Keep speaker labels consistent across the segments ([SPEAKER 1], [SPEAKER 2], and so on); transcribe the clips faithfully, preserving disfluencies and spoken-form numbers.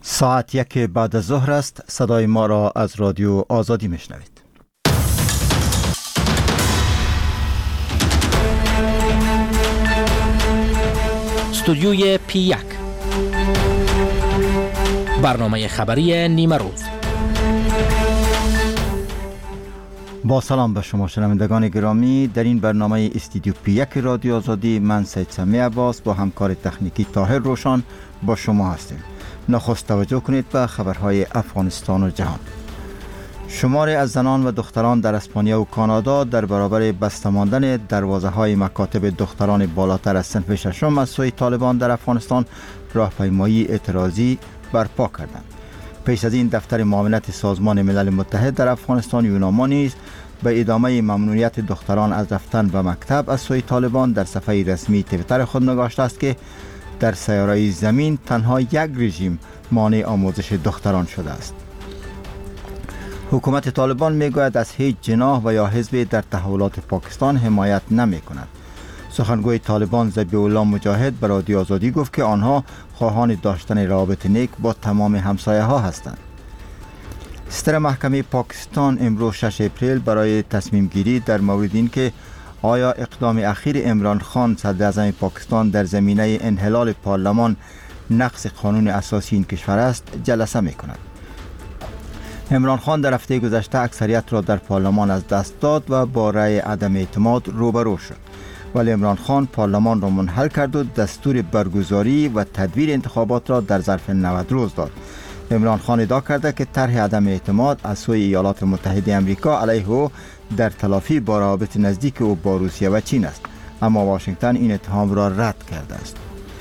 [SPEAKER 1] ساعت یک بعد از ظهر است. صدای ما را از رادیو آزادی میشنوید.
[SPEAKER 2] استودیوی پی یک، برنامه خبری نیمه روز.
[SPEAKER 1] با سلام به شما شنوندگان گرامی، در این برنامه استودیو پی یک رادیو آزادی من سید سمی عباس با همکار تکنیکی طاهر روشن با شما هستیم. نخست توجه کنید به خبرهای افغانستان و جهان. شماری از زنان و دختران در اسپانیا و کانادا در برابر بسته ماندن دروازه های مکاتب دختران بالاتر از صنف ششم از سوی طالبان در افغانستان راهپیمایی اعتراضی برپا کردند. پیش از این دفتر معاونت سازمان ملل متحد در افغانستان یوناما نیز به ادامه ممنوعیت دختران از رفتن به مکتب از سوی طالبان در صفحه رسمی توییتر خود نگاشته است که در سیاره زمین تنها یک رژیم مانع آموزش دختران شده است. حکومت طالبان میگوید از هیچ جناح و یا حزبی در تحولات پاکستان حمایت نمی کند. سخنگوی طالبان ذبیح الله مجاهد به رادیو آزادی گفت که آنها خواهان داشتن روابط نیک با تمام همسایه ها هستند. صدر محکمه پاکستان امروز شش اپریل برای تصمیم گیری در مورد این که آیا اقدام اخیر عمران خان صدر اعظم پاکستان در زمینه انحلال پارلمان نقض قانون اساسی این کشور است جلسه می کند. عمران خان در هفته گذشته اکثریت را در پارلمان از دست داد و با رأی عدم اعتماد روبرو شد، ولی عمران خان پارلمان را منحل کرد و دستور برگزاری و تدویر انتخابات را در ظرف نود روز داد. عمران خان ادعا کرده که طرح عدم اعتماد از سوی ایالات متحده آمریکا علیه او در تلافی با روابط نزدیک او با روسیه و چین است، اما واشنگتن این اتهام را رد کرده است.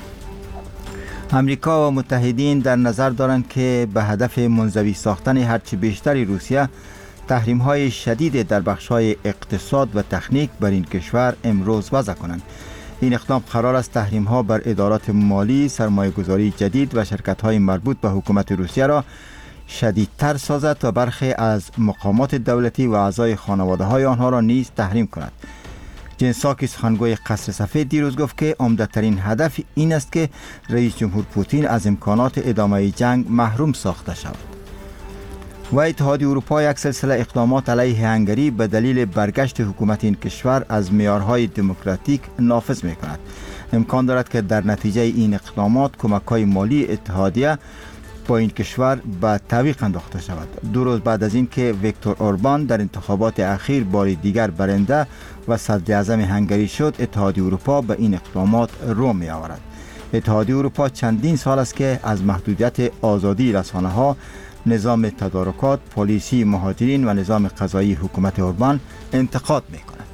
[SPEAKER 1] امریکا و متحدین در نظر دارند که به هدف منزوی ساختن هرچی بیشتر روسیه تحریم‌های شدید در بخش‌های اقتصاد و تکنیک بر این کشور امروز وضع کنند. این اقدام قرار است تحریم‌ها بر ادارات مالی، سرمایه‌گذاری جدید و شرکت‌های مربوط به حکومت روسیه را شدیدتر سازد و برخی از مقامات دولتی و اعضای خانواده‌های آنها را نیز تحریم کند. جن ساکی سخنگوی قصر سفید دیروز گفت که عمده‌ترین هدف این است که رئیس جمهور پوتین از امکانات ادامه جنگ محروم ساخته شود. و اتحادیه اروپا یک سلسله اقدامات علیه هنگری به دلیل برگشت حکومت این کشور از معیارهای دموکراتیک نافذ می کند. امکان دارد که در نتیجه این اقدامات کمک‌های مالی اتحادیه با این کشور به تعویق انداخته شود. دو روز بعد از این که ویکتور اوربان در انتخابات اخیر بار دیگر برنده و صدر اعظم هنگری شد، اتحادیه اروپا به این اقدامات رو می آورد. اتحادیه اروپا چندین سال است که از محدودیت آزادی رسانه‌ها، نظام تدارکات، پلیسی مهاجرین و نظام قضایی حکومت اوربان انتقاد می کند.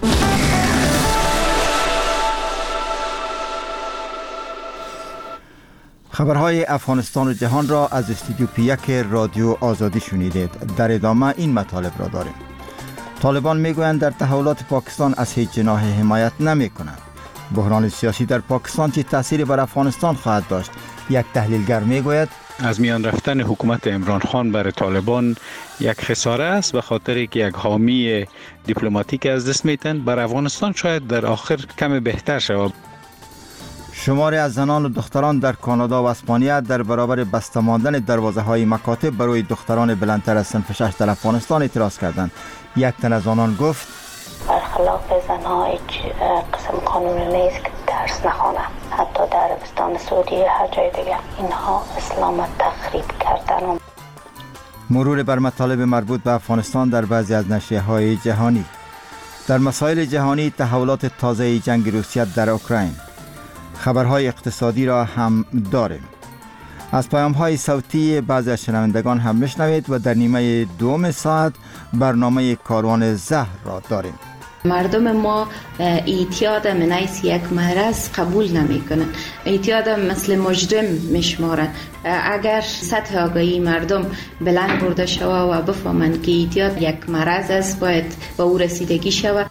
[SPEAKER 1] خبرهای افغانستان و جهان را از استودیو پی یک رادیو آزادی شنیدید. در ادامه این مطالب را داریم. طالبان میگویند در تحولات پاکستان از هیچ جناح حمایت نمی کنند. بحران سیاسی در پاکستان چه تأثیری بر افغانستان خواهد داشت؟ یک تحلیلگر میگوید
[SPEAKER 3] از میان رفتن حکومت عمران خان برای طالبان یک خساره است، به خاطر که یک حامی دیپلماتیک از دست میتن. بر افغانستان شاید در آخر کم بهتر شود.
[SPEAKER 1] شماری از زنان و دختران در کانادا و اسپانیا در برابر بسته ماندن دروازه های مکاتب برای دختران بلندتر از صنف شش در افغانستان اعتراض کردند. یک تن از آنان گفت
[SPEAKER 4] برخلاف زنها هیچ قسم قانون نیست که درس نخوانند، حتی در عربستان سعودی هر جای دیگه. اینها اسلام تخریب کردن.
[SPEAKER 1] مرور بر مطالب مربوط به افغانستان در بعضی از نشریه‌های جهانی. در مسائل جهانی تحولات تازه جنگ روسیه در اوکراین. خبرهای اقتصادی را هم داریم. از پیام‌های صوتی بعضی از شنوندگان هم میشنوید و در نیمه دوم ساعت برنامه کاروان زهر را داریم.
[SPEAKER 5] مردم ما اعتیاد من حیث یک مرض قبول نمی کنند. اعتیاد مثل مجرم میشمارند. اگر سطح آگاهی مردم بلند برده شود و بفهمند که اعتیاد یک مرض است، باید به او رسیدگی شود.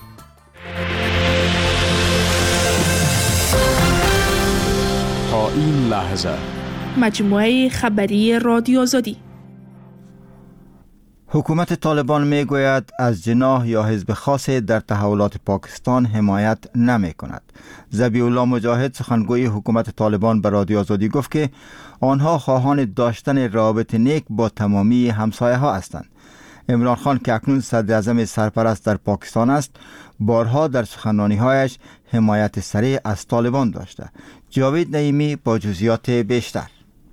[SPEAKER 2] تا این لحظه
[SPEAKER 6] مجموعه خبری رادیو آزادی.
[SPEAKER 1] حکومت طالبان می گوید از جناح یا حزب خاصی در تحولات پاکستان حمایت نمی کند. ذبیح الله مجاهد سخنگوی حکومت طالبان به رادیو آزادی گفت که آنها خواهان داشتن روابط نیک با تمامی همسایه ها هستند. عمران خان که اکنون صدر اعظم سرپرست در پاکستان است، بارها در سخنرانی هایش حمایت صریح از طالبان داشته. جاوید نعیمی با جزئیات بیشتر.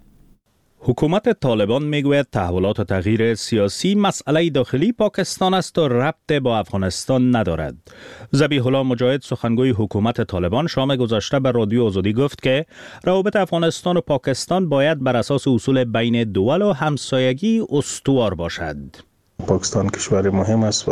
[SPEAKER 6] حکومت طالبان میگوید تحولات و تغییر سیاسی مسئله داخلی پاکستان است و ربط با افغانستان ندارد. ذبیح الله مجاهد سخنگوی حکومت طالبان شام گذشته به رادیو آزادی گفت که روابط افغانستان و پاکستان باید بر اساس اصول بین دول و همسایگی استوار باشد.
[SPEAKER 7] پاکستان کشور مهم است و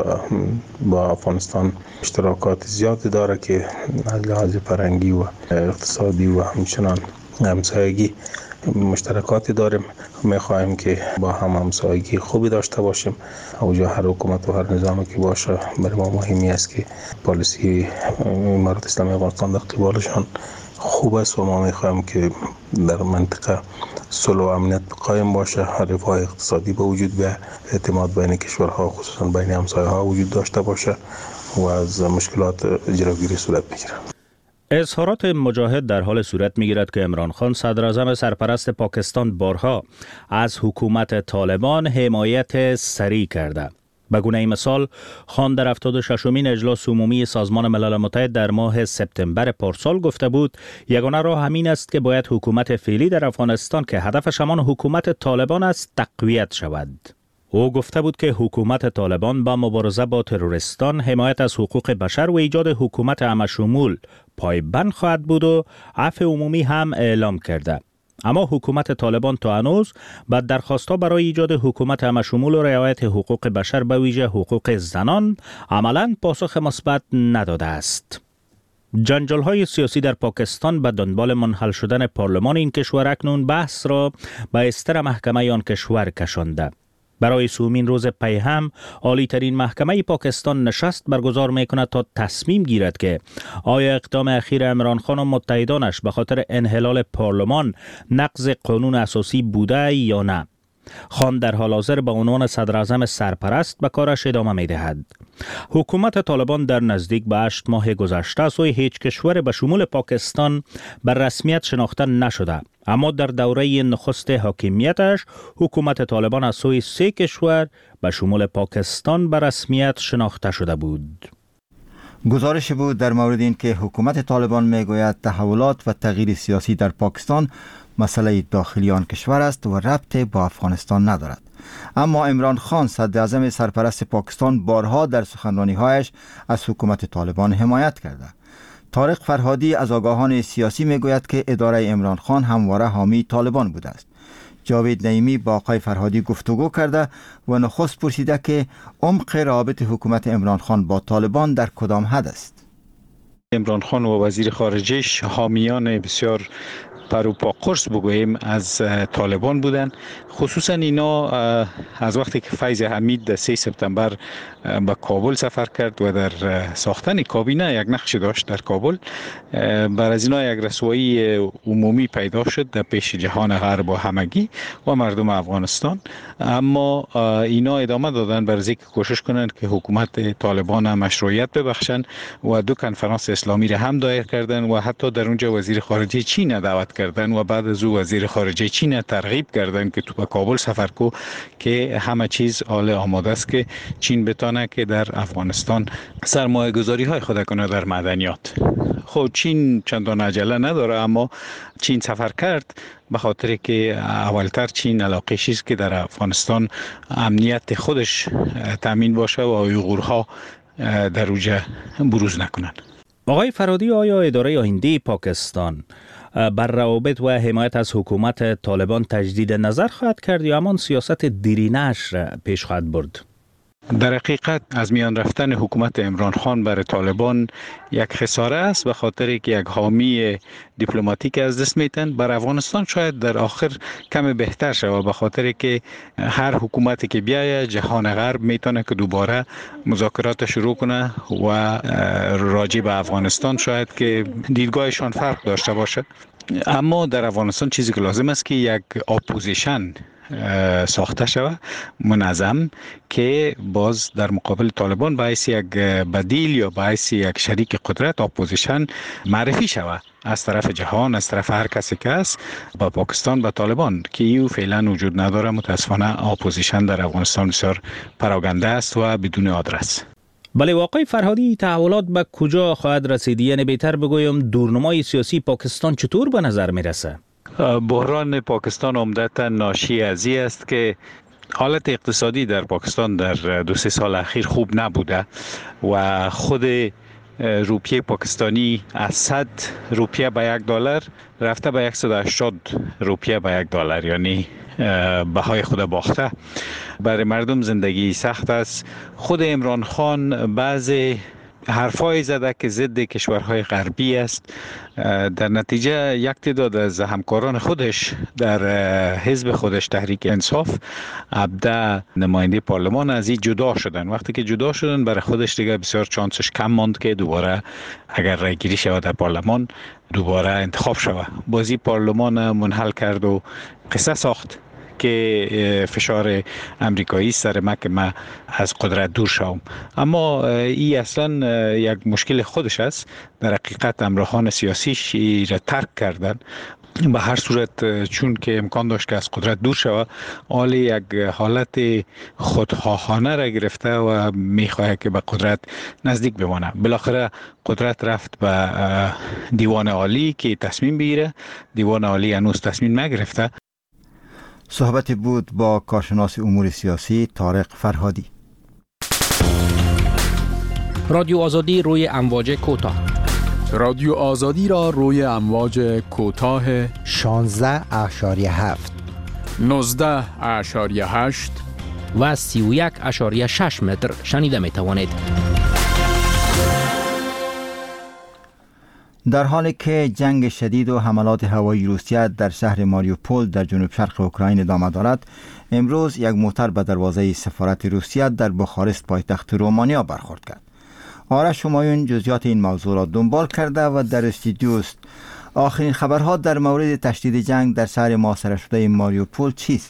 [SPEAKER 7] با افغانستان اشتراکات زیادی داره که از لحاظ فرهنگی و اقتصادی و همچنان همسایگی مشترکاتی داریم. میخواهیم که با هم همسایگی خوبی داشته باشیم. اوجا هر حکومت و هر نظامی که باشه برای ما مهمی است که پالیسی امارات اسلامی افغانستان در قبالشان خوب است و ما میخواهیم که در منطقه صلح و امنیت قایم باشه، رفاه اقتصادی به وجود بیاید، اعتماد بین کشورها خصوصا بین همسایه‌ها وجود داشته باشه و از مشکلات جلوگیری صورت بگیره.
[SPEAKER 6] اظهارات مجاهد در حال صورت می‌گیرد که عمران خان صدر اعظم سرپرست پاکستان بارها از حکومت طالبان حمایت صریح کرده. به گونه مثال، خان در هفتاد و ششمین اجلاس عمومی سازمان ملل متحد در ماه سپتامبر پارسال گفته بود یگانه راه همین است که باید حکومت فعلی در افغانستان که هدفش همان حکومت طالبان است تقویت شود. او گفته بود که حکومت طالبان با مبارزه با تروریستان، حمایت از حقوق بشر و ایجاد حکومت همشمول پایبند خواهد بود و عفو عمومی هم اعلام کرده. اما حکومت طالبان تا هنوز با درخواست‌ها برای ایجاد حکومت همشمول و رعایت حقوق بشر به ویژه حقوق زنان عملاً پاسخ مثبت نداده است. جنجال‌های سیاسی در پاکستان به دنبال منحل شدن پارلمان این کشور اکنون بحث را به استر محکمه آن کشور کشانده. برای سومین روز پی هم عالی ترین محکمه پاکستان نشست برگزار می کند تا تصمیم گیرد که آیا اقدام اخیر عمران خان و متحدانش به خاطر انحلال پارلمان نقض قانون اساسی بوده یا نه. خان در حال حاضر به عنوان صدر اعظم سرپرست به کارش ادامه می دهد. حکومت طالبان در نزدیک به هشت ماه گذشته از سوی هیچ کشور به شمول پاکستان بر رسمیت شناخته نشده، اما در دوره نخست حاکمیتش حکومت طالبان از سوی سه کشور به شمول پاکستان بر رسمیت شناخته شده بود.
[SPEAKER 1] گزارش بود در مورد این که حکومت طالبان میگوید تحولات و تغییر سیاسی در پاکستان مسئله داخلی آن کشور است و ربط با افغانستان ندارد. اما عمران خان صدر اعظم سرپرست پاکستان بارها در سخنرانی‌هایش از حکومت طالبان حمایت کرده. طارق فرهادی از آگاهان سیاسی میگوید که اداره عمران خان همواره حامی طالبان بوده است. جاوید نعیمی با آقای فرهادی گفتگو کرده و نخست پرسیده که عمق روابط حکومت عمران خان با طالبان در کدام حد است.
[SPEAKER 3] عمران خان و وزیر خارجه‌اش حامیان بسیار پروپا قرص بگوییم از طالبان بودن. خصوصا اینا از وقتی که فیض حمید در سه سپتامبر به کابل سفر کرد و در ساختن کابینه یک نقش داشت در کابل، بر از اینا یک رسوایی عمومی پیدا شد در پیش جهان غرب و همگی و مردم افغانستان. اما اینا ادامه دادن بر از اینکه کوشش کنند که حکومت طالبان مشروعیت ببخشند و دو کنفرانس اسلامی را هم دایر کردن و حتی در اونجا وزیر خارجه چین دعوت کردن و بعد از او وزیر خارجه چین ترغیب کردن که تو به کابل سفر کو که همه چیز حال آماده است که چین بتانه که در افغانستان سرمایه گذاری های خود کنه در معدنیات. خب چین چندان عجله نداره، اما چین سفر کرد به خاطر که اولتر چین علاقه‌ش است که در افغانستان امنیت خودش تامین باشه و اویغورها در اونجا بروز نکنند.
[SPEAKER 6] آقای فرهادی، آیا اداره آینده پاکستان بر روابط و حمایت از حکومت طالبان تجدید نظر خواهد کرد یا همان سیاست دیرینه‌اش را پیش خواهد برد؟
[SPEAKER 3] در حقیقت از میان رفتن حکومت عمران خان بر طالبان یک خساره است، به خاطر که یک حامی دیپلماتیک از دست میتن. بر افغانستان شاید در آخر کم بهتر شود، به خاطر که هر حکومتی که بیاید جهان غرب میتونه که دوباره مذاکرات شروع کنه و راجع به افغانستان شاید که دیدگاهشان فرق داشته باشه. اما در افغانستان چیزی که لازم است که یک اپوزیشن ساخته شود منظم که باز در مقابل طالبان باعث یک بدیل یا باعث یک شریک قدرت اپوزیشن معرفی شود از طرف جهان، از طرف هر کسی که است با پاکستان و طالبان که ایو فعلا وجود نداره. متاسفانه اپوزیشن در افغانستان بسیار پراکنده است و بدون آدرس.
[SPEAKER 6] بله آقای فرهادی، تحولات به کجا خواهد رسید؟ یعنی بهتر بگویم دورنمای سیاسی پاکستان چطور به نظر میرسه؟
[SPEAKER 3] بحران پاکستان عمدتا ناشی از این است که حالت اقتصادی در پاکستان در دو سه سال اخیر خوب نبوده و خود روپیه پاکستانی از صد روپیه به یک دلار رفته به صد و هشتاد روپیه به یک دلار، یعنی بهای خود باخته. برای مردم زندگی سخت است. خود عمران خان بعضی حرفای زده که ضد کشورهای غربی است. در نتیجه یک تعداد از همکاران خودش در حزب خودش تحریک انصاف ابدا نماینده پارلمان از این جدا شدن. وقتی که جدا شدن برای خودش دیگه بسیار چانسش کم ماند که دوباره اگر رای گیری شود در پارلمان دوباره انتخاب شود. بازی پارلمان منحل کرد و قصه ساخت که فشار امریکایی سر ما که ما از قدرت دور شوم. اما این اصلا یک مشکل خودش است. در حقیقت همراهان سیاسیش را ترک کردن. به هر صورت چون که امکان داشت که از قدرت دور شود، حال یک حالت خودخواهانه را گرفته و میخواهد که به قدرت نزدیک بمانه. بالاخره قدرت رفت به دیوان عالی که تصمیم بگیره. دیوان عالی هنوز تصمیم نگرفته.
[SPEAKER 1] صحبت بود با کارشناس امور سیاسی طارق فرهادی.
[SPEAKER 2] رادیو آزادی روی امواج کوتاه.
[SPEAKER 8] رادیو آزادی را روی امواج کوتاه
[SPEAKER 9] شانزده اشاریه هفت،
[SPEAKER 8] نوزده اشاریه هشت
[SPEAKER 2] و سی و یک اشاریه شش متر شنیده می توانید.
[SPEAKER 1] در حالی که جنگ شدید و حملات هوایی روسیه در شهر ماریوپول در جنوب شرق اوکراین ادامه دارد، امروز یک موتر به دروازه سفارت روسیه در بخارست پایتخت رومانیا برخورد کرد. آرش همایون جزئیات این موضوع را دنبال کرده و در استودیو است. آخرین خبرها در مورد تشدید جنگ در شهر محاصره شده ماریوپول چیست؟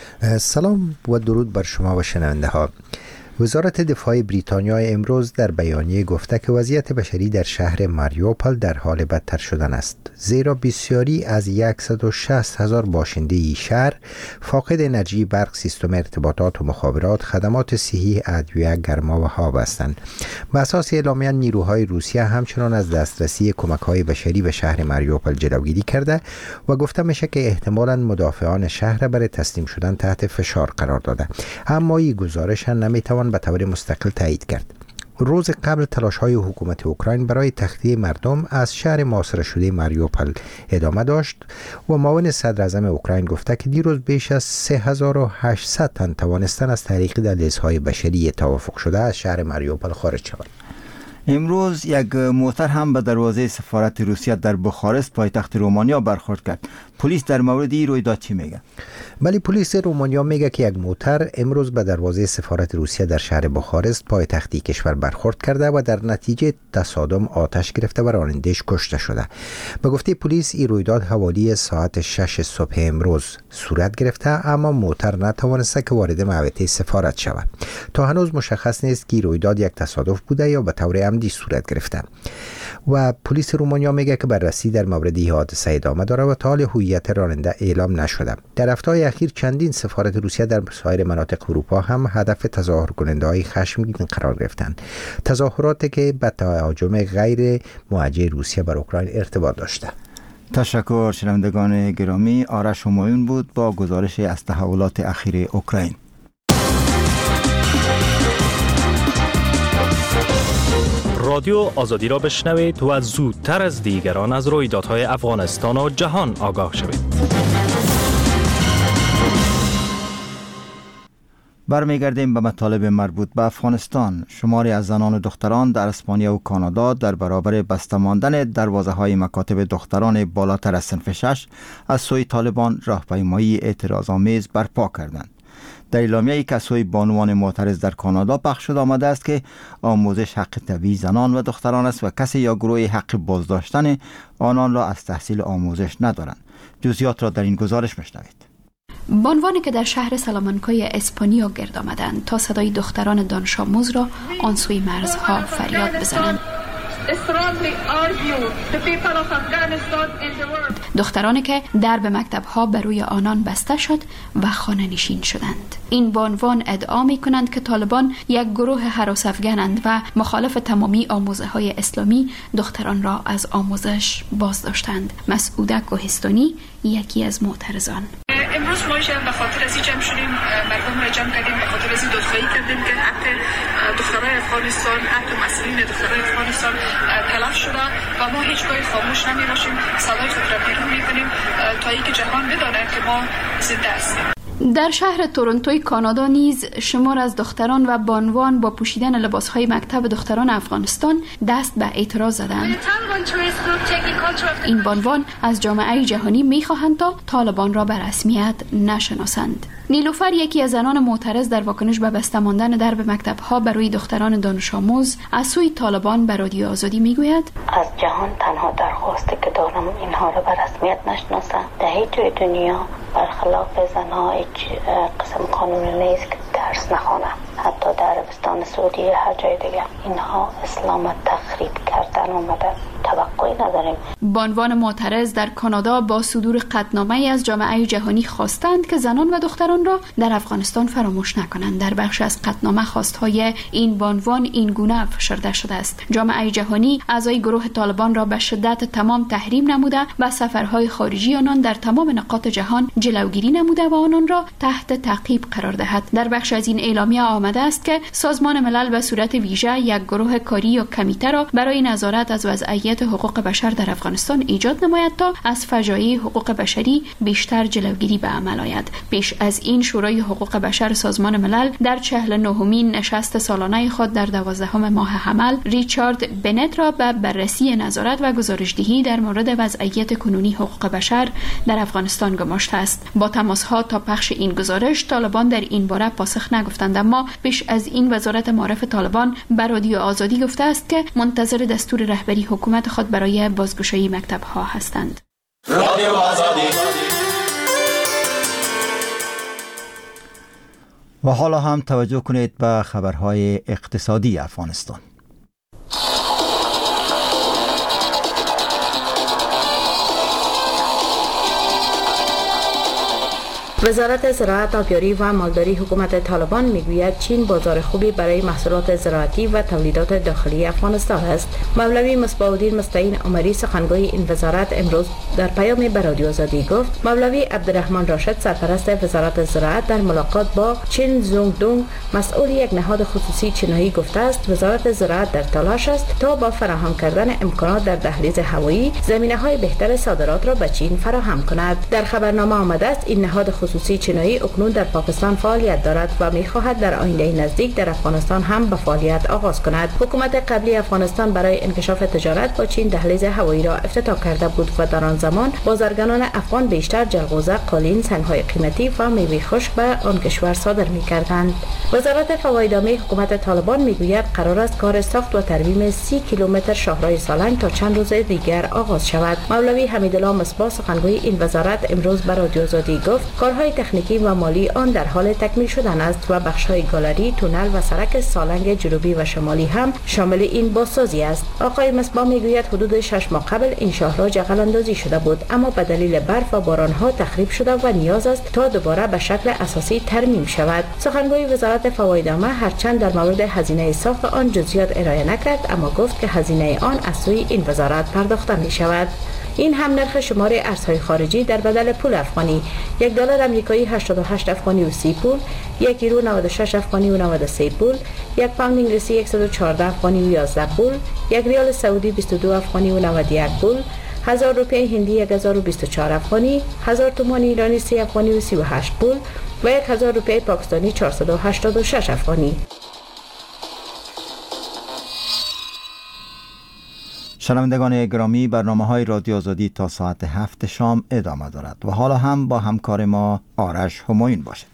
[SPEAKER 9] سلام و درود بر شما و شنونده ها. وزارت دفاع بریتانیا امروز در بیانیه گفته که وضعیت بشری در شهر ماریوپول در حال بدتر شدن است، زیرا بسیاری از صد و شصت هزار باشنده ای شهر فاقد انرژی، برق، سیستم ارتباطات و مخابرات، خدمات صحی، ادویه، گرما و آب هستند. به اساس اعلامیه نیروهای روسیه همچنان از دسترسی کمک‌های بشری به شهر ماریوپول جلوگیری کرده و گفته میشه که احتمالاً مدافعان شهر برای تسلیم شدن تحت فشار قرار داده، اما این گزارش نمیتوان به طور مستقل تایید کرد. روز قبل تلاش‌های حکومت اوکراین برای تخلیه مردم از شهر محاصره شده ماریوپول ادامه داشت و معاون صدر اعظم اوکراین گفته که دیروز بیش از سه هزار و هشتصد تن توانستن از طریق دهلیزهای بشری توافق شده از شهر ماریوپول خارج شوند.
[SPEAKER 1] امروز یک موتر هم به دروازه سفارت روسیه در بخارست پایتخت رومانیا برخورد کرد. پلیس در مورد این رویداد چی میگه؟
[SPEAKER 9] ولی پلیس رومانیا میگه که یک موتر امروز به دروازه سفارت روسیه در شهر بخارست پایتختی کشور برخورد کرده و در نتیجه تصادم آتش گرفته و راننده‌اش کشته شده. به گفته پلیس این رویداد حوالی ساعت شش صبح امروز صورت گرفته، اما موتر نتوانسته که وارد محوطه سفارت شود. تا هنوز مشخص نیست که رویداد یک تصادف بوده یا به طور عمدی صورت گرفته. و پلیس رومانیا میگه که بررسی در مورد این حادثه ادامه داره و تا حال هویت راننده اعلام نشده. در هفته‌های اخیر چندین سفارت روسیه در سایر مناطق اروپا هم هدف تظاهر کننده‌های خشمگین قرار گرفتند. تظاهراتی که به تهاجم غیر موجه روسیه بر اوکراین ارتباط داشته.
[SPEAKER 1] تشکر شنوندگان گرامی. آرش همایون بود با گزارش از تحولات اخیر اوکراین.
[SPEAKER 2] رادیو آزادی را بشنوید و زودتر از دیگران از رویدادهای افغانستان و جهان آگاه شوید.
[SPEAKER 1] برمیگردیم به مطالب مربوط به افغانستان. شماری از زنان و دختران در اسپانیا و کانادا در برابر بسته ماندن دروازه‌های مکاتب دختران بالاتر از صنف شش از سوی طالبان راهپیمایی اعتراض‌آمیز برپا کردند. در اعلامیه‌ای که از سوی بانوان معترض در کانادا پخش شده آمده است که آموزش حق طبیعی زنان و دختران است و کسی یا گروهی حق بازداشتن آنان را از تحصیل آموزش ندارند. جزئیات را در این گزارش می‌شنوید.
[SPEAKER 10] بانوانی که در شهر سلامانکای اسپانیا گرد آمدند تا صدای دختران دانش آموز را آن سوی مرزها فریاد بزنند. دخترانی که درب مکتب‌ها بر روی آنان بسته شد و خانه نشین شدند. این بانوان ادعا می کنند که طالبان یک گروه هراس افغانند و مخالف تمامی آموزه‌های اسلامی دختران را از آموزش باز داشتند. مسعوده کوهستانی یکی از معترضان:
[SPEAKER 11] امروز ما به خاطر از این جمع شدیم، مردم را جمع کردیم، به خاطر از این دادخواهی کردیم که حق دخترای افغانستان، حق مسئولین دخترای افغانستان تلف شده و ما هیچگاه خاموش نمی باشیم، صدای خود را بیرون می کنیم تا اینکه جهان بداند که ما زنده هستیم.
[SPEAKER 10] در شهر تورنتوی کانادا نیز شمار از دختران و بانوان با پوشیدن لباسهای مکتب دختران افغانستان دست به اعتراض زدند. این بانوان از جامعه جهانی می‌خواهند تا طالبان را به رسمیت نشناسند. نیلوفر یکی از زنان معترض در واکنش به بسته ماندن درب مکتب‌ها برای دختران دانش آموز از سوی طالبان به رادیو آزادی میگوید:
[SPEAKER 4] از جهان تنها درخواستی که دارم اینها را به رسمیت نشناسند. در هیچ جای دنیا برخلاف زنها هیچ قسم قانونی نیست که درس نخوانند. حتی در عربستان سعودی هر جای دیگه اینها اسلام تخریب کردن اومدن. توقعی نداریم.
[SPEAKER 10] بانوان معترض در کانادا با صدور قطعنامه‌ای از جامعه جهانی خواستند که زنان و دختران را در افغانستان فراموش نکنند. در بخش از قطعنامه خواستهای این بانوان این گونه فشرده شده است: جامعه جهانی اعضای گروه طالبان را به شدت تمام تحریم نموده و سفرهای خارجی آنان در تمام نقاط جهان جلوگیری نموده و آنان را تحت تعقیب قرار دهد. در بخش از این اعلامیه آمده است که سازمان ملل به صورت ویژه یک گروه کاری یا کمیته را برای نظارت از وضعیت حقوق بشر در افغانستان ایجاد نماید تا از فجایع حقوق بشری بیشتر جلوگیری به عمل آید. پیش از این شورای حقوق بشر سازمان ملل در چهل و نهمین نشست سالانه خود در دوازدهم ماه حمل ریچارد بنت را به بررسی نظارت و گزارشدهی در مورد وضعیت کنونی حقوق بشر در افغانستان گماشته است. با تماسها تا پخش این گزارش طالبان در این باره پاسخ نگفتند، اما پیش از این وزارت معارف طالبان به رادیو آزادی گفته است که منتظر دستور رهبری حکومت خود برای بازگشایی مکتب‌ها هستند. رادیو آزادی.
[SPEAKER 1] و حالا هم توجه کنید به خبرهای اقتصادی افغانستان.
[SPEAKER 12] وزارت زراعت، آبیاری و مالداری حکومت طالبان میگوید چین بازار خوبی برای محصولات زراعتی و تولیدات داخلی افغانستان است. مولوی مصباح‌الدین مستعین عمری سخنگوی این وزارت امروز در پیامی به رادیو آزادی گفت مولوی عبدالرحمن راشد سرپرست وزارت زراعت در ملاقات با چین زونگ دونگ مسئول یک نهاد خصوصی چینایی گفته است وزارت زراعت در تلاش است تا با فراهم کردن امکانات در دهلیز هوایی زمینه‌های بهتر صادرات را به چین فراهم کند. در خبرنامه آمده است این نهاد خصوصی چینایی اکنون در پاکستان فعالیت دارد و می‌خواهد در آینده نزدیک در افغانستان هم به فعالیت آغاز کند. حکومت قبلی افغانستان برای انکشاف تجارت با چین دهلیز هوایی را افتتاح کرده بود و در آن زمان بازرگانان افغان بیشتر جلغوزه، قالین، سنگ‌های قیمتی و میوه خشک به آن کشور صادر می‌کردند. وزارت فوایدامه حکومت طالبان می‌گوید قرار است کار ساخت و ترمیم سی کیلومتر شاهراه سالنگ تا چند روز دیگر آغاز شود. مولوی حمیدالله مصباح سخنگوی این وزارت امروز به رادیو آزادی گفت کارهای تکنیکی و مالی آن در حال تکمیل شدن است و بخش‌های گالری، تونل و سرک سالنگ جنوبی و شمالی هم شامل این بازسازی است. آقای مصباح میگوید حدود شش ماه قبل این شاهراه جغل اندازی شده بود اما به دلیل برف و باران‌ها تخریب شده و نیاز است تا دوباره به شکل اساسی ترمیم شود. سخنگوی وزارت فوایدامه هرچند در مورد هزینه ساخت آن جزئیات ارائه نکرد اما گفت که هزینه آن از سوی این وزارت پرداخته می شود. این هم نرخ شمار ارزهای خارجی در بدل پول افغانی: یک دلار آمریکایی هشتاد و هشت افغانی و سی پول، یک یورو نود و شش افغانی و نود و سه پول، یک پوند انگلیسی صد و چهارده افغانی و یازده پول، یک ریال سعودی بیست و دو افغانی و نود و یک پول، هزار روپیه هندی یک هزار و بیست و چهار افغانی، هزار تومان ایرانی سه افغانی و سی و هشت پول و یک هزار روپیه پاکستانی چهارصد و هشتاد و شش افغانی.
[SPEAKER 1] شنوندگان گرامی، برنامه‌های رادیو آزادی تا ساعت هفت شام ادامه دارد و حالا هم با همکار ما آرش همایون باشید.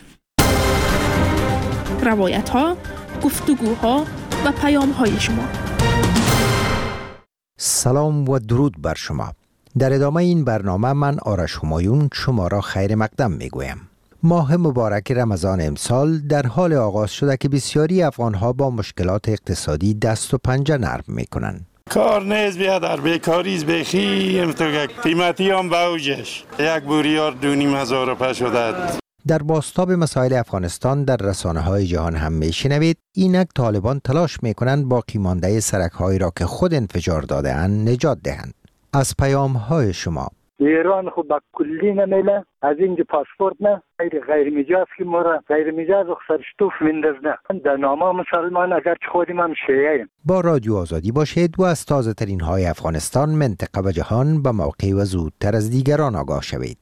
[SPEAKER 13] روایت‌ها، گفتگوها و پیام‌های شما.
[SPEAKER 9] سلام و درود بر شما. در ادامه این برنامه من آرش همایون شما را خیر مقدم میگویم. ماه مبارک رمضان امسال در حال آغاز شده که بسیاری افغانها با مشکلات اقتصادی دست و پنجه نرم میکنند.
[SPEAKER 14] کار نیز بیا در بیکاریز بخی امتو قیمتی هم باوجش یک بوریار دونیم هزار روپه شده.
[SPEAKER 9] در بازتاب مسائل افغانستان در رسانه های جهان هم میشنوید اینک طالبان تلاش میکنند باقی مانده سرک هایی را که خود انفجار داده اند نجات دهند. از پیام های شما:
[SPEAKER 15] ایران خود با کلی نمیله از اینجا پاسپورت نه غیر غیر مجاز که مرا غیر مجاز سرشتوف میندازه در نامه مسلمان اگر خودیم هم شیعه. با
[SPEAKER 9] رادیو آزادی باشید و از تازه ترین های افغانستان، منطقه و جهان به موقع و زودتر از دیگران آگاه شوید.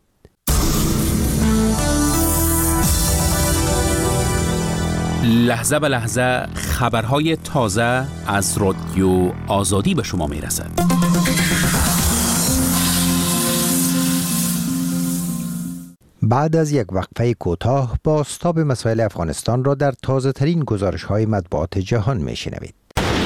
[SPEAKER 16] لحظه به لحظه خبرهای تازه از رادیو آزادی به شما میرسد.
[SPEAKER 9] بعد از یک وقفه کوتاه بازتاب مسائل افغانستان را در تازه ترین گزارش های مطبوعات جهان میشنوید.